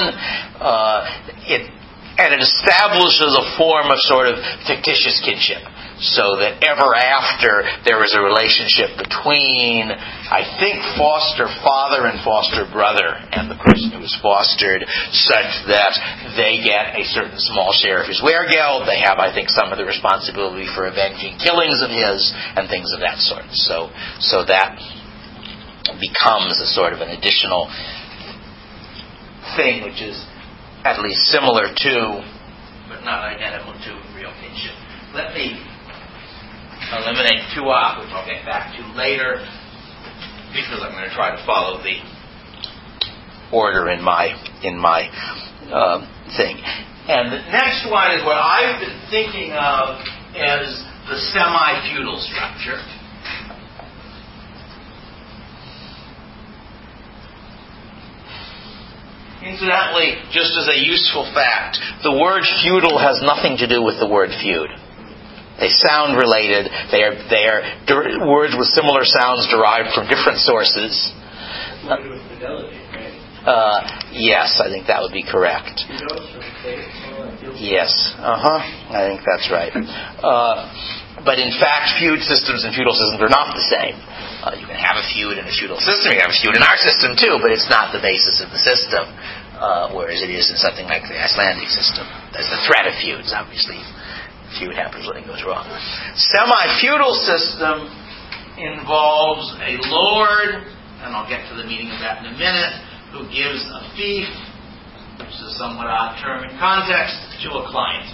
And it establishes a form of sort of fictitious kinship. So that ever after there is a relationship between, I think, foster father and foster brother and the person who is fostered, such that they get a certain small share of his weregeld. They have, I think, some of the responsibility for avenging killings of his and things of that sort. So that becomes a sort of an additional thing which is at least similar to, but not identical to, real kinship. Let me eliminate tuah, which I'll get back to later, because I'm going to try to follow the order in my thing. And the next one is what I've been thinking of as the semi-feudal structure. In Incidentally, just as a useful fact, the word feudal has nothing to do with the word feud. They sound related. They are words with similar sounds derived from different sources. With fidelity, right? Yes, I think that would be correct. Yes, I think that's right. But in fact, feud systems and feudal systems are not the same. You can have a feud in a feudal system. You can have a feud in our system too, but it's not the basis of the system, whereas it is in something like the Icelandic system. There's the threat of feuds, obviously. Feud happens when it goes wrong. Semi-feudal system involves a lord, and I'll get to the meaning of that in a minute, who gives a fief, which is a somewhat odd term in context, to a client.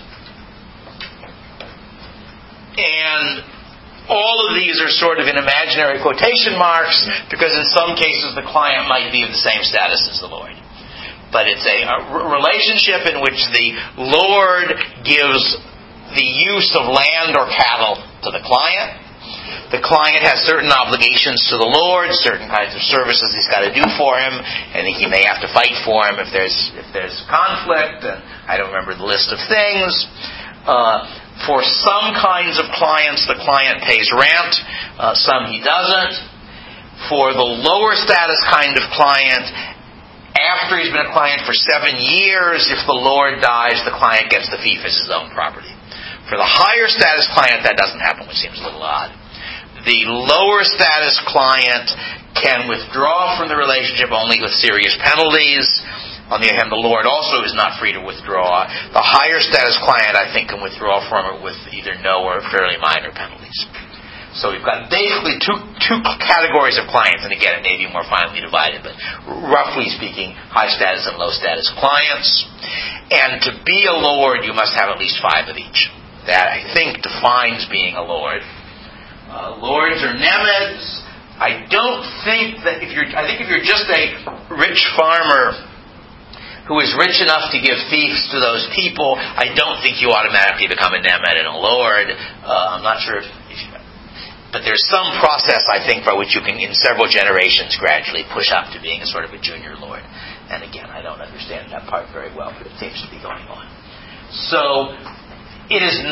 And all of these are sort of in imaginary quotation marks because in some cases the client might be of the same status as the lord. But it's a relationship in which the lord gives the use of land or cattle to the client. The client has certain obligations to the lord, certain kinds of services he's got to do for him, and he may have to fight for him if there's conflict, and I don't remember the list of things. For some kinds of clients, the client pays rent. Some he doesn't. For the lower status kind of client, after he's been a client for 7 years, if the lord dies, the client gets the fief as his own property. For the higher status client, that doesn't happen, which seems a little odd. The lower status client can withdraw from the relationship only with serious penalties. On the other hand, the lord also is not free to withdraw. The higher status client, I think, can withdraw from it with either no or fairly minor penalties. So we've got basically two categories of clients, and again, it may be more finely divided, but roughly speaking, high status and low status clients. And to be a lord, you must have at least 5 of each. That, I think, defines being a lord. Lords are nemeds. I think if you're just a rich farmer who is rich enough to give fiefs to those people, I don't think you automatically become a nemed and a lord. I'm not sure but there's some process, I think, by which you can, in several generations, gradually push up to being a sort of a junior lord. And again, I don't understand that part very well, but it seems to be going on. So, it is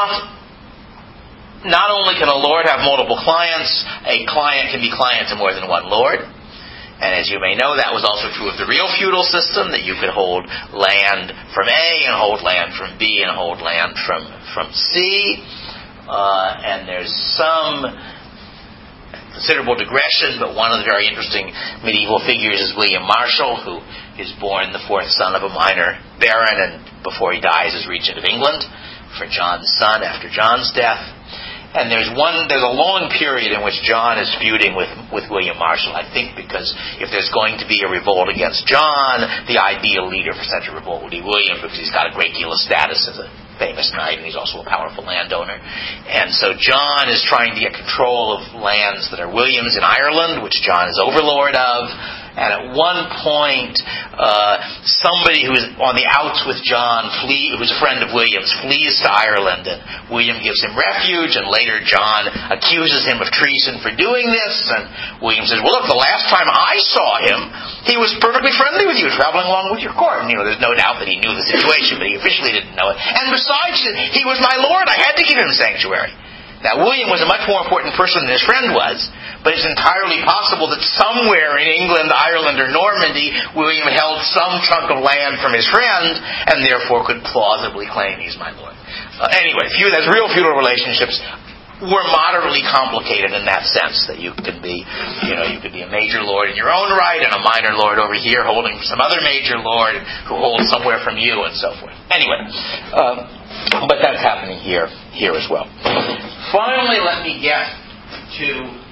not only can a lord have multiple clients, a client can be client to more than one lord. And as you may know, that was also true of the real feudal system, that you could hold land from A and hold land from B and hold land from C. And there's some considerable digression, but one of the very interesting medieval figures is William Marshall, who is born the 4th son of a minor baron, and before he dies is regent of England for John's son after John's death. And there's a long period in which John is feuding with William Marshall, I think because if there's going to be a revolt against John, the ideal leader for such a revolt would be William, because he's got a great deal of status as a famous knight, and he's also a powerful landowner. And so John is trying to get control of lands that are William's in Ireland, which John is overlord of. And at one point, somebody who is on the outs with John, who's a friend of William's, flees to Ireland, and William gives him refuge, and later John accuses him of treason for doing this, and William says, well, look, the last time I saw him, he was perfectly friendly with you, traveling along with your court. And, there's no doubt that he knew the situation, but he officially didn't know it. And besides, he was my lord, I had to give him sanctuary. Now, William was a much more important person than his friend was, but it's entirely possible that somewhere in England, Ireland, or Normandy, William held some chunk of land from his friend, and therefore could plausibly claim he's my lord. Anyway, as real feudal relationships were moderately complicated in that sense, that you could be a major lord in your own right, and a minor lord over here holding some other major lord who holds somewhere from you, and so forth. Anyway, but that's happening here as well. Finally, let me get to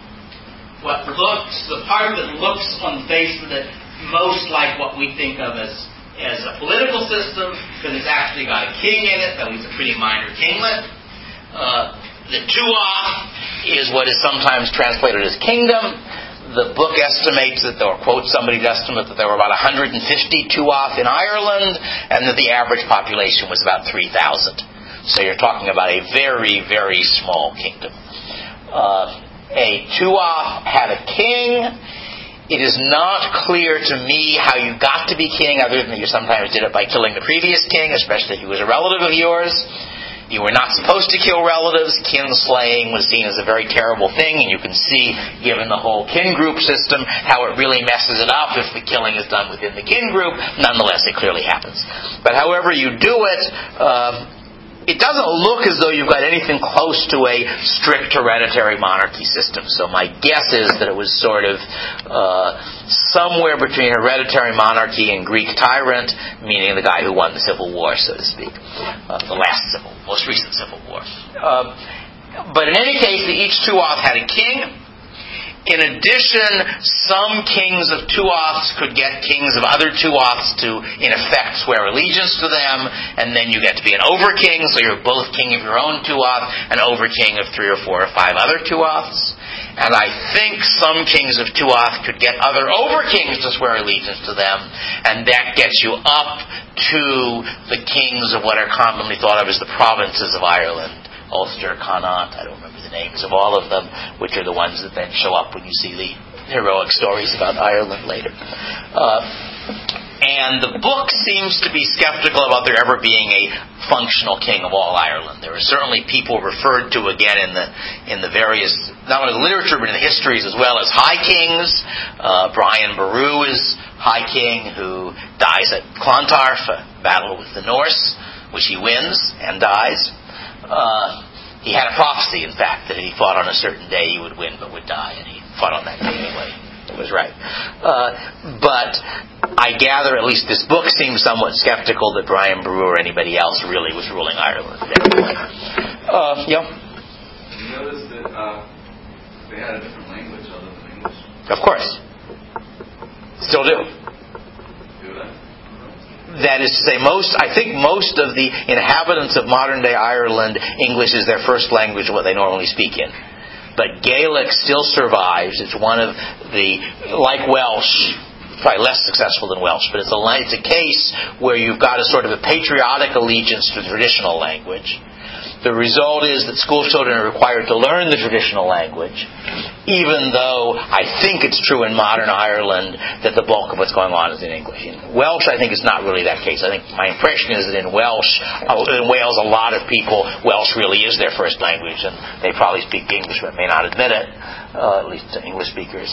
the part that looks on the face of it most like what we think of as a political system, because it's actually got a king in it, though he's a pretty minor kinglet. The tuath is what is sometimes translated as kingdom. The book estimates or quotes somebody's estimate that there were about 150 tuath in Ireland, and that the average population was about 3,000. So you're talking about a very, very small kingdom. A tuath had a king. It is not clear to me how you got to be king, other than that you sometimes did it by killing the previous king, especially if he was a relative of yours. You were not supposed to kill relatives. Kin slaying was seen as a very terrible thing, and you can see, given the whole kin group system, how it really messes it up if the killing is done within the kin group. Nonetheless, it clearly happens. But however you do it, it doesn't look as though you've got anything close to a strict hereditary monarchy system. So my guess is that it was sort of somewhere between hereditary monarchy and Greek tyrant, meaning the guy who won the Civil War, so to speak. The most recent Civil War. But in any case, each Tuath had a king. In addition, some kings of Tuaths could get kings of other Tuaths to, in effect, swear allegiance to them, and then you get to be an over-king, so you're both king of your own Tuath, and over-king of 3 or 4 or 5 other Tuaths. And I think some kings of Tuath could get other over-kings to swear allegiance to them, and that gets you up to the kings of what are commonly thought of as the provinces of Ireland. Ulster, Connaught, I don't remember the names of all of them, which are the ones that then show up when you see the heroic stories about Ireland later. And the book seems to be skeptical about there ever being a functional king of all Ireland. There are certainly people referred to again in the various, not only the literature but in the histories as well, as high kings. Brian Boru is high king who dies at Clontarf, a battle with the Norse, which he wins and dies. He had a prophecy, in fact, that if he fought on a certain day, he would win but would die, and he fought on that day anyway. It was right. But I gather at least this book seems somewhat skeptical that Brian Boru or anybody else really was ruling Ireland. Yeah. Did you notice that they had a different language other than English? Of course. Still do. Do they? That is to say, I think most of the inhabitants of modern-day Ireland, English is their first language, what they normally speak in. But Gaelic still survives. It's one of the, like Welsh, probably less successful than Welsh, but it's a case where you've got a sort of a patriotic allegiance to the traditional language. The result is that school children are required to learn the traditional language, even though I think it's true in modern Ireland that the bulk of what's going on is in English. In Welsh, I think it's not really that case. I think my impression is that in Wales, a lot of people, Welsh really is their first language, and they probably speak English but may not admit it, at least to English speakers.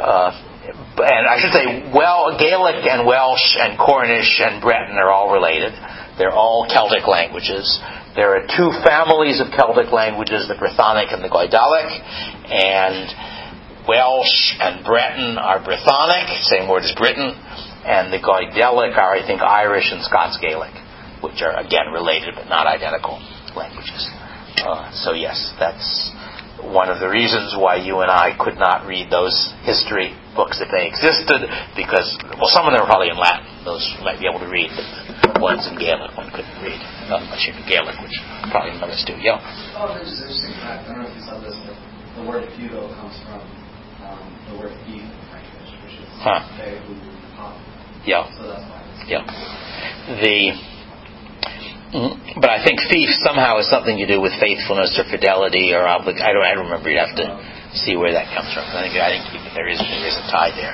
And I should say, Gaelic and Welsh and Cornish and Breton are all related. They're all Celtic languages. There are 2 families of Celtic languages, the Brythonic and the Goidelic, and Welsh and Breton are Brythonic, same word as Britain, and the Goidelic are, I think, Irish and Scots Gaelic, which are, again, related but not identical languages. So yes, that's one of the reasons why you and I could not read those history books if they existed, because, some of them are probably in Latin. Those you might be able to read, but one's in Gaelic, one couldn't read. Unless you're in Gaelic, which probably none of us do. Yeah? Oh, there's an interesting fact. I don't know if you saw this, but the word feudal comes from the word fief in French, which is they who pop. Yeah. So that's why. Yeah. But I think fief somehow has something to do with faithfulness or fidelity or obligation. I don't remember. You'd have to see where that comes from. I think there is a tie there.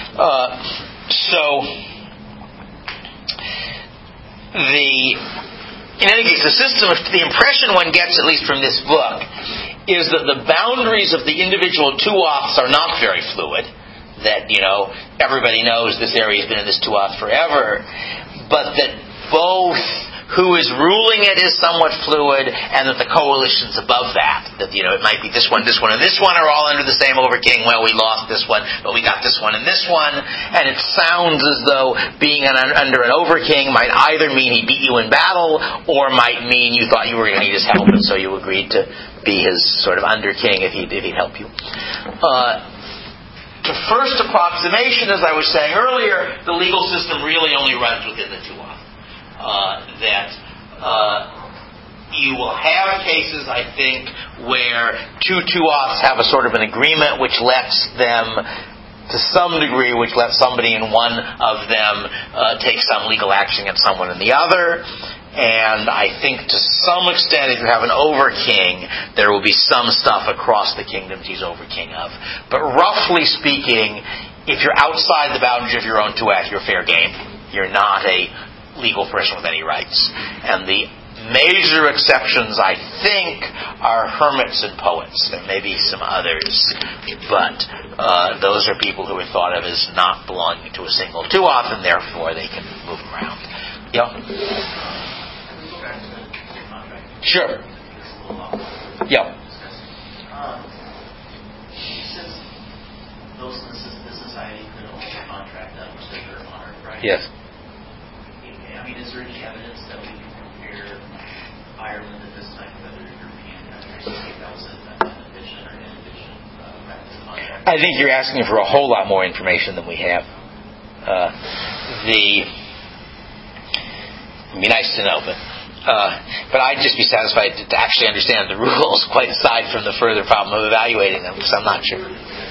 In any case, the impression one gets, at least from this book, is that the boundaries of the individual Tuaths are not very fluid. That, everybody knows this area has been in this Tuath forever, but that both who is ruling it is somewhat fluid, and that the coalitions above that, it might be this one, and this one are all under the same overking. Well, we lost this one, but we got this one and this one. And it sounds as though being under an overking might either mean he beat you in battle, or might mean you thought you were going to need his help, and so you agreed to be his sort of underking if he'd help you. To first approximation, as I was saying earlier, the legal system really only runs within the Tuath. You will have cases, I think, where 2 Tuaths have a sort of an agreement which lets them, to some degree, lets somebody in one of them take some legal action against someone in the other. And I think to some extent, if you have an over-king, there will be some stuff across the kingdoms he's over-king of. But roughly speaking, if you're outside the boundaries of your own tuath, you're fair game. You're not a legal person with any rights. And the major exceptions, I think, are hermits and poets. There may be some others, but those are people who are thought of as not belonging to a single tuath, and therefore they can move around. Yeah? Sure. Yeah. Since those in the society could only contract that which they were honored, right? Yes. I mean, is there any evidence that we can compare Ireland at this time with other European countries to see if that was an addition or inhibition practice contract? I think you're asking for a whole lot more information than we have. It'd be nice to know, but I'd just be satisfied to actually understand the rules, quite aside from the further problem of evaluating them, because I'm not sure.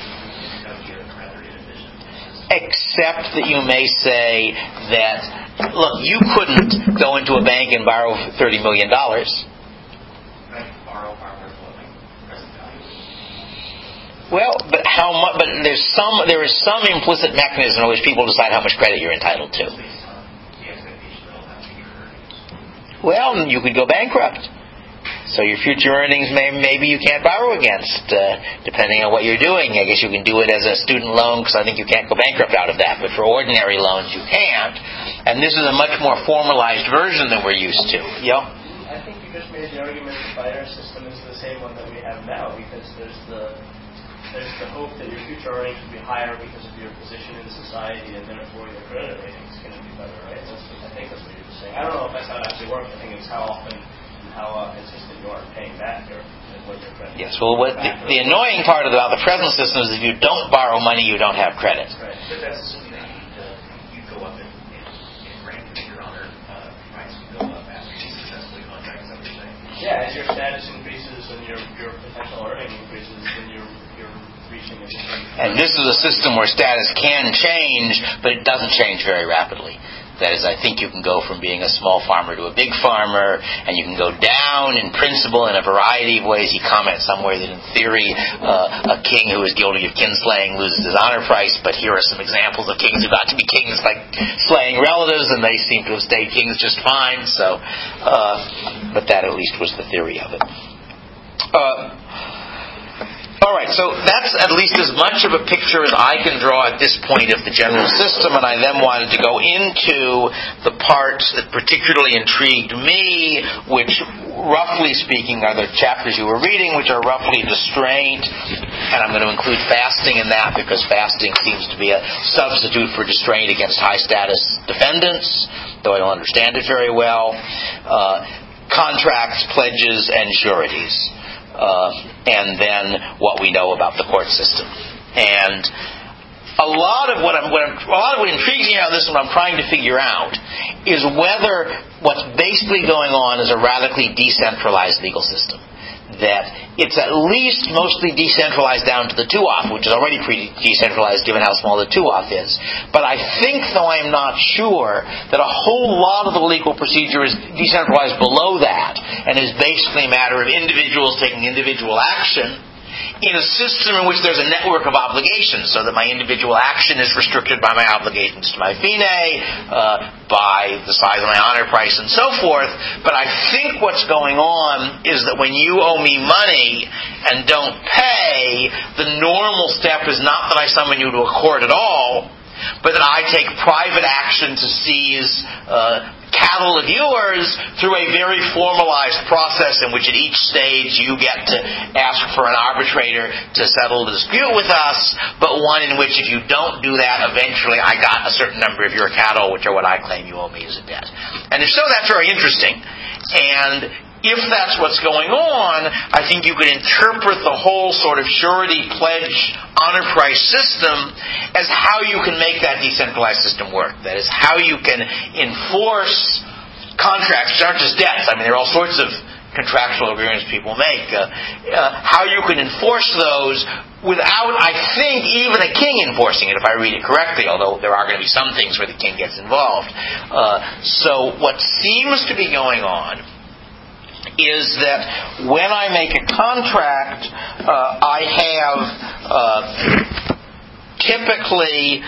Except that you may say that, look, you couldn't go into a bank and borrow $30 million. Well, but how much? But there is some implicit mechanism in which people decide how much credit you're entitled to. Well, you could go bankrupt. So your future earnings, maybe you can't borrow against, depending on what you're doing. I guess you can do it as a student loan, because I think you can't go bankrupt out of that. But for ordinary loans, you can't. And this is a much more formalized version than we're used to. Yeah? I think you just made the argument that our system is the same one that we have now, because there's the hope that your future earnings will be higher because of your position in society, and therefore your credit rating is going to be better, right? I think that's what you're saying. I don't know if that's how it actually works. I think it's how often and how consistent you are paying back what your credit. Yes. Well, the annoying part about the present system is if you don't borrow money, you don't have credit. Right. But that's assuming that you go up in rank with your honor price. You go up after you successfully contract something. Yeah, as your status increases and your potential earning increases, then you're reaching a different. And this is a system where status can change, but it doesn't change very rapidly. That is, I think you can go from being a small farmer to a big farmer, and you can go down in principle in a variety of ways. He comments somewhere that in theory a king who is guilty of kinslaying loses his honor price, but here are some examples of kings who got to be kings by slaying relatives, and they seem to have stayed kings just fine. So, but that at least was the theory of it. All right, so that's at least as much of a picture as I can draw at this point of the general system, and I then wanted to go into the parts that particularly intrigued me, which, roughly speaking, are the chapters you were reading, which are roughly distraint, and I'm going to include fasting in that because fasting seems to be a substitute for distraint against high-status defendants, though I don't understand it very well, contracts, pledges, and sureties. And then what we know about the court system. And a lot of what intrigues me about this and what I'm trying to figure out is whether what's basically going on is a radically decentralized legal system. That it's at least mostly decentralized down to the tuath, which is already pretty decentralized given how small the tuath is. But I think, though I am not sure, that a whole lot of the legal procedure is decentralized below that and is basically a matter of individuals taking individual action in a system in which there's a network of obligations, so that my individual action is restricted by my obligations to my fine, by the size of my honor price, and so forth. But I think what's going on is that when you owe me money and don't pay, the normal step is not that I summon you to a court at all, but that I take private action to seize cattle of yours through a very formalized process in which at each stage you get to ask for an arbitrator to settle the dispute with us, but one in which if you don't do that, eventually I got a certain number of your cattle, which are what I claim you owe me as a debt. And if so, that's very interesting. And if that's what's going on, I think you could interpret the whole sort of surety, pledge, honor price system as how you can make that decentralized system work. That is, how you can enforce contracts, which aren't just debts. I mean, there are all sorts of contractual agreements people make, how you can enforce those without, I think, even a king enforcing it, if I read it correctly, although there are going to be some things where the king gets involved. So what seems to be going on is that when I make a contract, I have typically,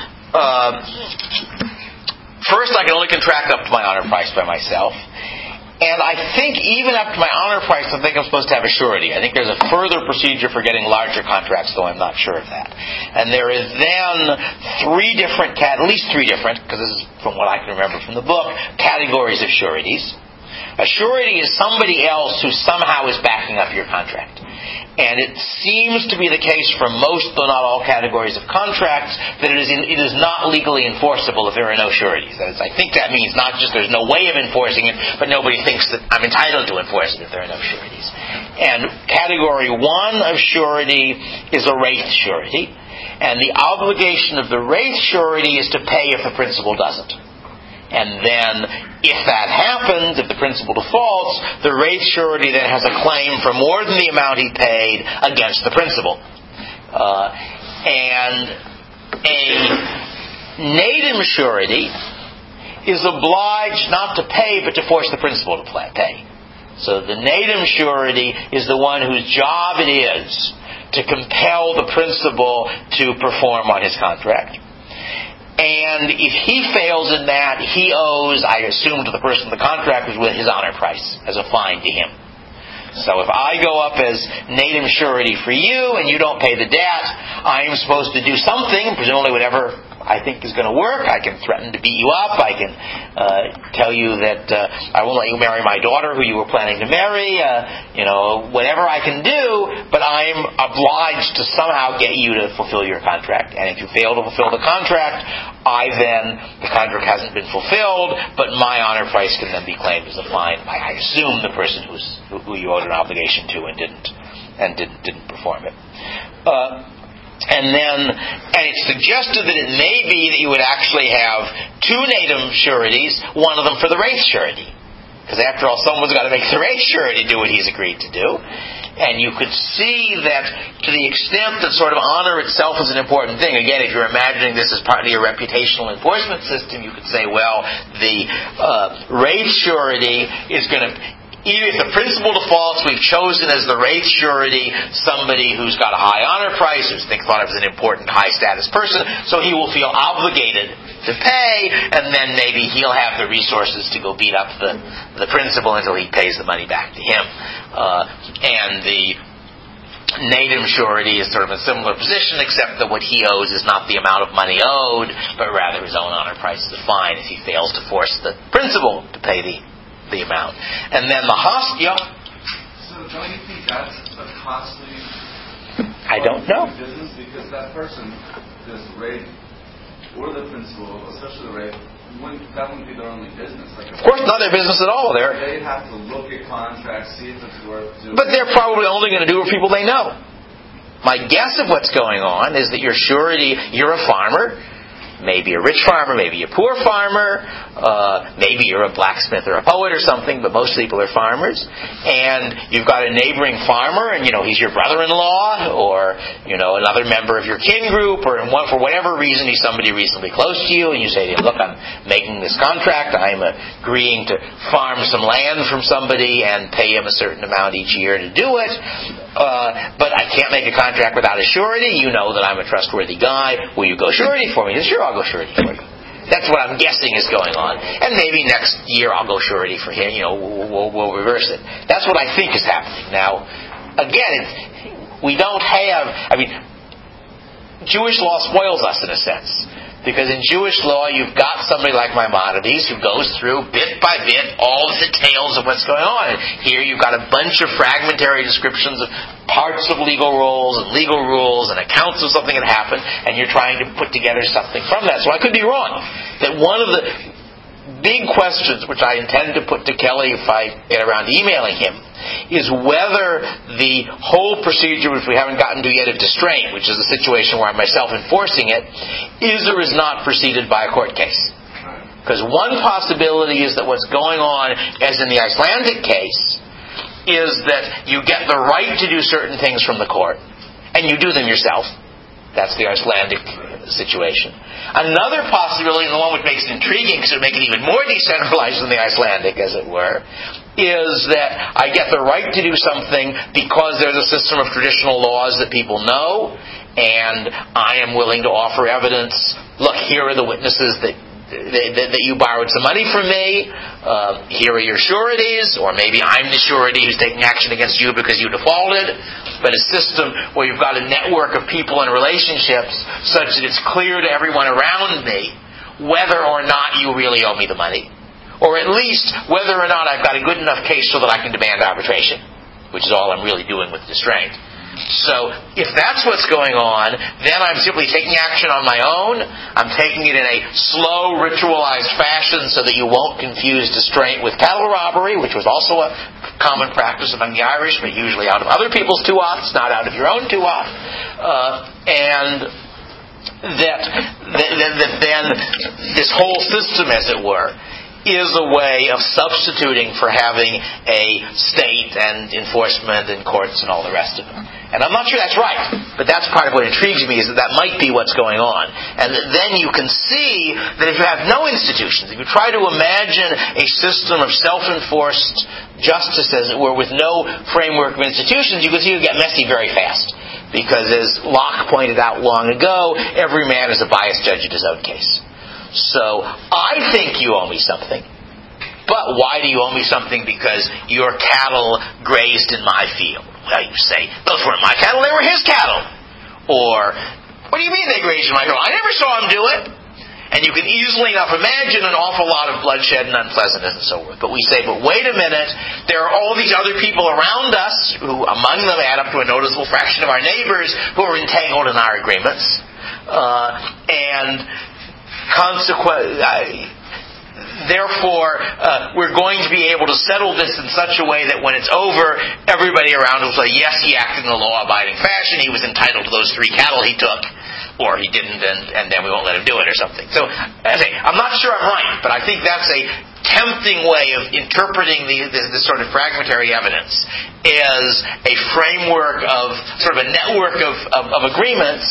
first I can only contract up to my honor price by myself. And I think even up to my honor price, I think I'm supposed to have a surety. I think there's a further procedure for getting larger contracts, though I'm not sure of that. And there is then at least three different, because this is from what I can remember from the book, categories of sureties. A surety is somebody else who somehow is backing up your contract. And it seems to be the case for most, though not all, categories of contracts that it is not legally enforceable if there are no sureties. That is, I think that means not just there's no way of enforcing it, but nobody thinks that I'm entitled to enforce it if there are no sureties. And category 1 of surety is a wraith surety. And the obligation of the wraith surety is to pay if the principal doesn't. And then, if that happens, if the principal defaults, the wraith surety then has a claim for more than the amount he paid against the principal. And a natum surety is obliged not to pay, but to force the principal to pay. So the natum surety is the one whose job it is to compel the principal to perform on his contract. And if he fails in that, he owes, I assume, to the person in the contract with his honor price as a fine to him. So if I go up as natum surety for you and you don't pay the debt, I am supposed to do something, presumably whatever I think is going to work. I can threaten to beat you up. I can tell you that I won't let you marry my daughter who you were planning to marry. Whatever I can do, but I'm obliged to somehow get you to fulfill your contract. And if you fail to fulfill the contract, the contract hasn't been fulfilled, but my honor price can then be claimed as a fine by, I assume, the person who you owed an obligation to and didn't perform it. And it's suggested that it may be that you would actually have two natum sureties, one of them for the wraith surety. Because after all, someone's got to make the wraith surety do what he's agreed to do. And you could see that to the extent that sort of honor itself is an important thing. Again, if you're imagining this as partly a reputational enforcement system, you could say, well, the wraith surety is going to... Even if the principal defaults, we've chosen as the wraith surety somebody who's got a high honor price, who's thought of as an important high-status person, so he will feel obligated to pay, and then maybe he'll have the resources to go beat up the principal until he pays the money back to him. And the natum surety is sort of a similar position, except that what he owes is not the amount of money owed, but rather his own honor price is the fine if he fails to force the principal to pay the amount. And then the hostia. So don't you think that's a costly I don't know. business? Because that person, this wraith, or the principal, especially the wraith, that wouldn't be their only business. Of course, not their business at all. They'd have to look at contracts, see if it's worth doing. But they're probably only going to do it for people they know. My guess of what's going on is that your surety, you're a farmer, maybe a rich farmer, maybe a poor farmer, maybe you're a blacksmith or a poet or something, but most people are farmers. And you've got a neighboring farmer, and he's your brother-in-law, or another member of your kin group, or for whatever reason he's somebody reasonably close to you, and you say to him, look, I'm making this contract, I'm agreeing to farm some land from somebody and pay him a certain amount each year to do it. But I can't make a contract without a surety. You know that I'm a trustworthy guy. Will you go surety for me? Sure, I'll go surety for you. That's what I'm guessing is going on. And maybe next year I'll go surety for him. We'll reverse it. That's what I think is happening. Now, again, we don't have... Jewish law spoils us in a sense. Because in Jewish law, you've got somebody like Maimonides who goes through bit by bit all the details of what's going on. And here you've got a bunch of fragmentary descriptions of parts of legal rules and accounts of something that happened, and you're trying to put together something from that. So I could be wrong. That one of the big questions which I intend to put to Kelly if I get around to emailing him is whether the whole procedure, which we haven't gotten to yet, of distraint, which is the situation where I'm myself enforcing it, is or is not preceded by a court case. Because one possibility is that what's going on, as in the Icelandic case, is that you get the right to do certain things from the court, and you do them yourself. That's the Icelandic situation. Another possibility, and the one which makes it intriguing because it would make it even more decentralized than the Icelandic, as it were, is that I get the right to do something because there's a system of traditional laws that people know, and I am willing to offer evidence. Look, here are the witnesses that you borrowed some money from me. Here are your sureties, or maybe I'm the surety who's taking action against you because you defaulted. But a system where you've got a network of people and relationships such that it's clear to everyone around me whether or not you really owe me the money, or at least whether or not I've got a good enough case so that I can demand arbitration, which is all I'm really doing with distraint. So, if that's what's going on, then I'm simply taking action on my own. I'm taking it in a slow, ritualized fashion so that you won't confuse distraint with cattle robbery, which was also a common practice among the Irish, but usually out of other people's tuaths, not out of your own tuath. And that then this whole system, as it were, is a way of substituting for having a state and enforcement and courts and all the rest of it. And I'm not sure that's right, but that's part of what intrigues me, is that might be what's going on. And then you can see that if you have no institutions, if you try to imagine a system of self-enforced justice, as it were, with no framework of institutions, you can see you get messy very fast. Because as Locke pointed out long ago, every man is a biased judge in his own case. So, I think you owe me something. But why do you owe me something? Because your cattle grazed in my field. Well, you say, those weren't my cattle, they were his cattle. Or, what do you mean they grazed in my field? I never saw him do it. And you can easily enough imagine an awful lot of bloodshed and unpleasantness and so forth. But we say, but wait a minute, there are all these other people around us, who among them add up to a noticeable fraction of our neighbors, who are entangled in our agreements. Therefore, we're going to be able to settle this in such a way that when it's over, everybody around will say, yes, he acted in a law-abiding fashion, he was entitled to those 3 cattle he took, or he didn't, and then we won't let him do it or something. So, as I say, I'm not sure I'm right, but I think that's a tempting way of interpreting this sort of fragmentary evidence as a framework of, sort of a network of agreements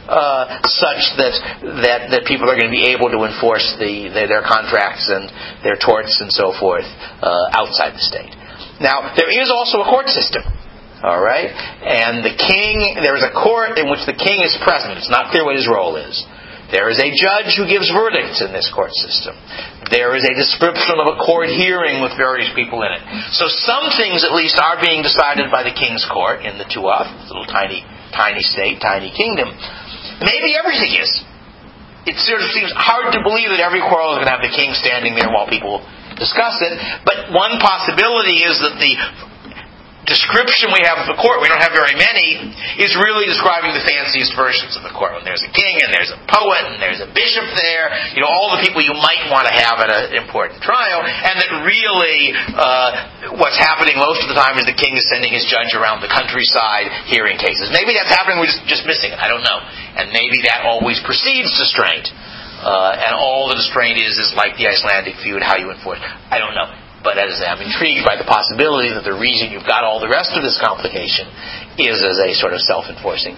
such that people are going to be able to enforce their contracts and their torts and so forth outside the state. Now, there is also a court system. All right? And the king, there is a court in which the king is present. It's not clear what his role is. There is a judge who gives verdicts in this court system. There is a description of a court hearing with various people in it. So some things, at least, are being decided by the king's court in the Tuath, little tiny state, tiny kingdom. Maybe everything is. It sort of seems hard to believe that every quarrel is going to have the king standing there while people discuss it. But one possibility is that the description we have of the court, we don't have very many, is really describing the fanciest versions of the court. When there's a king and there's a poet and there's a bishop there, all the people you might want to have at an important trial, and that really what's happening most of the time is the king is sending his judge around the countryside hearing cases. Maybe that's happening, we're just missing it, I don't know. And maybe that always precedes distraint. And all the distraint is like the Icelandic feud, how you enforce. I don't know. But as I'm intrigued by the possibility that the reason you've got all the rest of this complication is as a sort of self-enforcing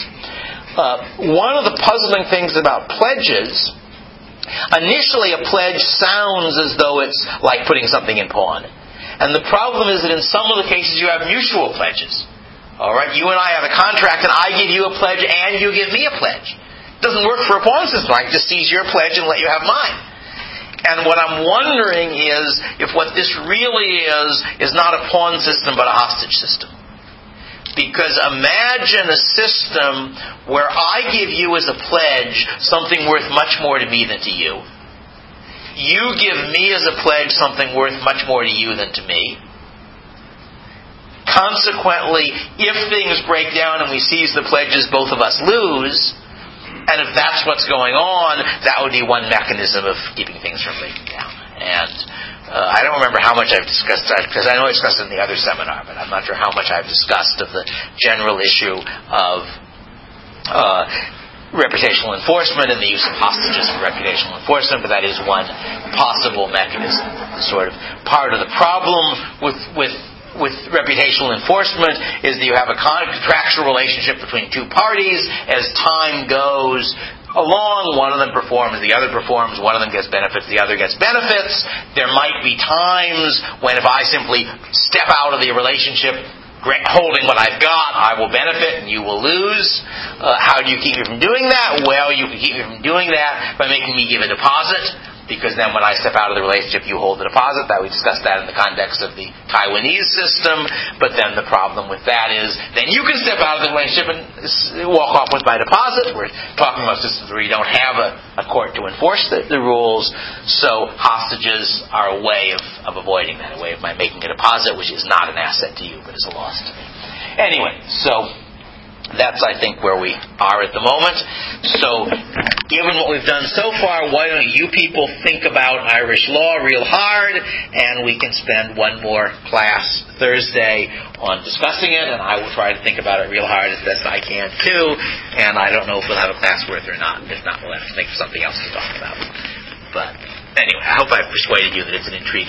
mechanism. One of the puzzling things about pledges, initially a pledge sounds as though it's like putting something in pawn. And the problem is that in some of the cases you have mutual pledges. All right, you and I have a contract and I give you a pledge and you give me a pledge. It doesn't work for a pawn system. I can just seize your pledge and let you have mine. And what I'm wondering is if what this really is not a pawn system but a hostage system. Because imagine a system where I give you as a pledge something worth much more to me than to you. You give me as a pledge something worth much more to you than to me. Consequently, if things break down and we seize the pledges, both of us lose. And if that's what's going on, that would be one mechanism of keeping things from breaking down. And I don't remember how much I've discussed that, because I know I discussed it in the other seminar, but I'm not sure how much I've discussed of the general issue of reputational enforcement and the use of hostages for reputational enforcement, but that is one possible mechanism. The sort of part of the problem with with reputational enforcement is that you have a contractual relationship between two parties. As time goes along, one of them performs, the other performs, one of them gets benefits, the other gets benefits. There might be times when if I simply step out of the relationship holding what I've got, I will benefit and you will lose. How do you keep me from doing that? Well, you can keep me from doing that by making me give a deposit. Because then when I step out of the relationship, you hold the deposit. That we discussed that in the context of the Taiwanese system. But then the problem with that is, then you can step out of the relationship and walk off with my deposit. We're talking about systems where you don't have a court to enforce the rules. So hostages are a way of avoiding that, a way of my making a deposit, which is not an asset to you, but is a loss to me. Anyway, so that's, I think, where we are at the moment. So, given what we've done so far, why don't you people think about Irish law real hard, and we can spend one more class Thursday on discussing it, and I will try to think about it real hard as best I can too, and I don't know if we'll have a class worth or not. If not, we'll have to think of something else to talk about. But, anyway, I hope I've persuaded you that it's an intriguing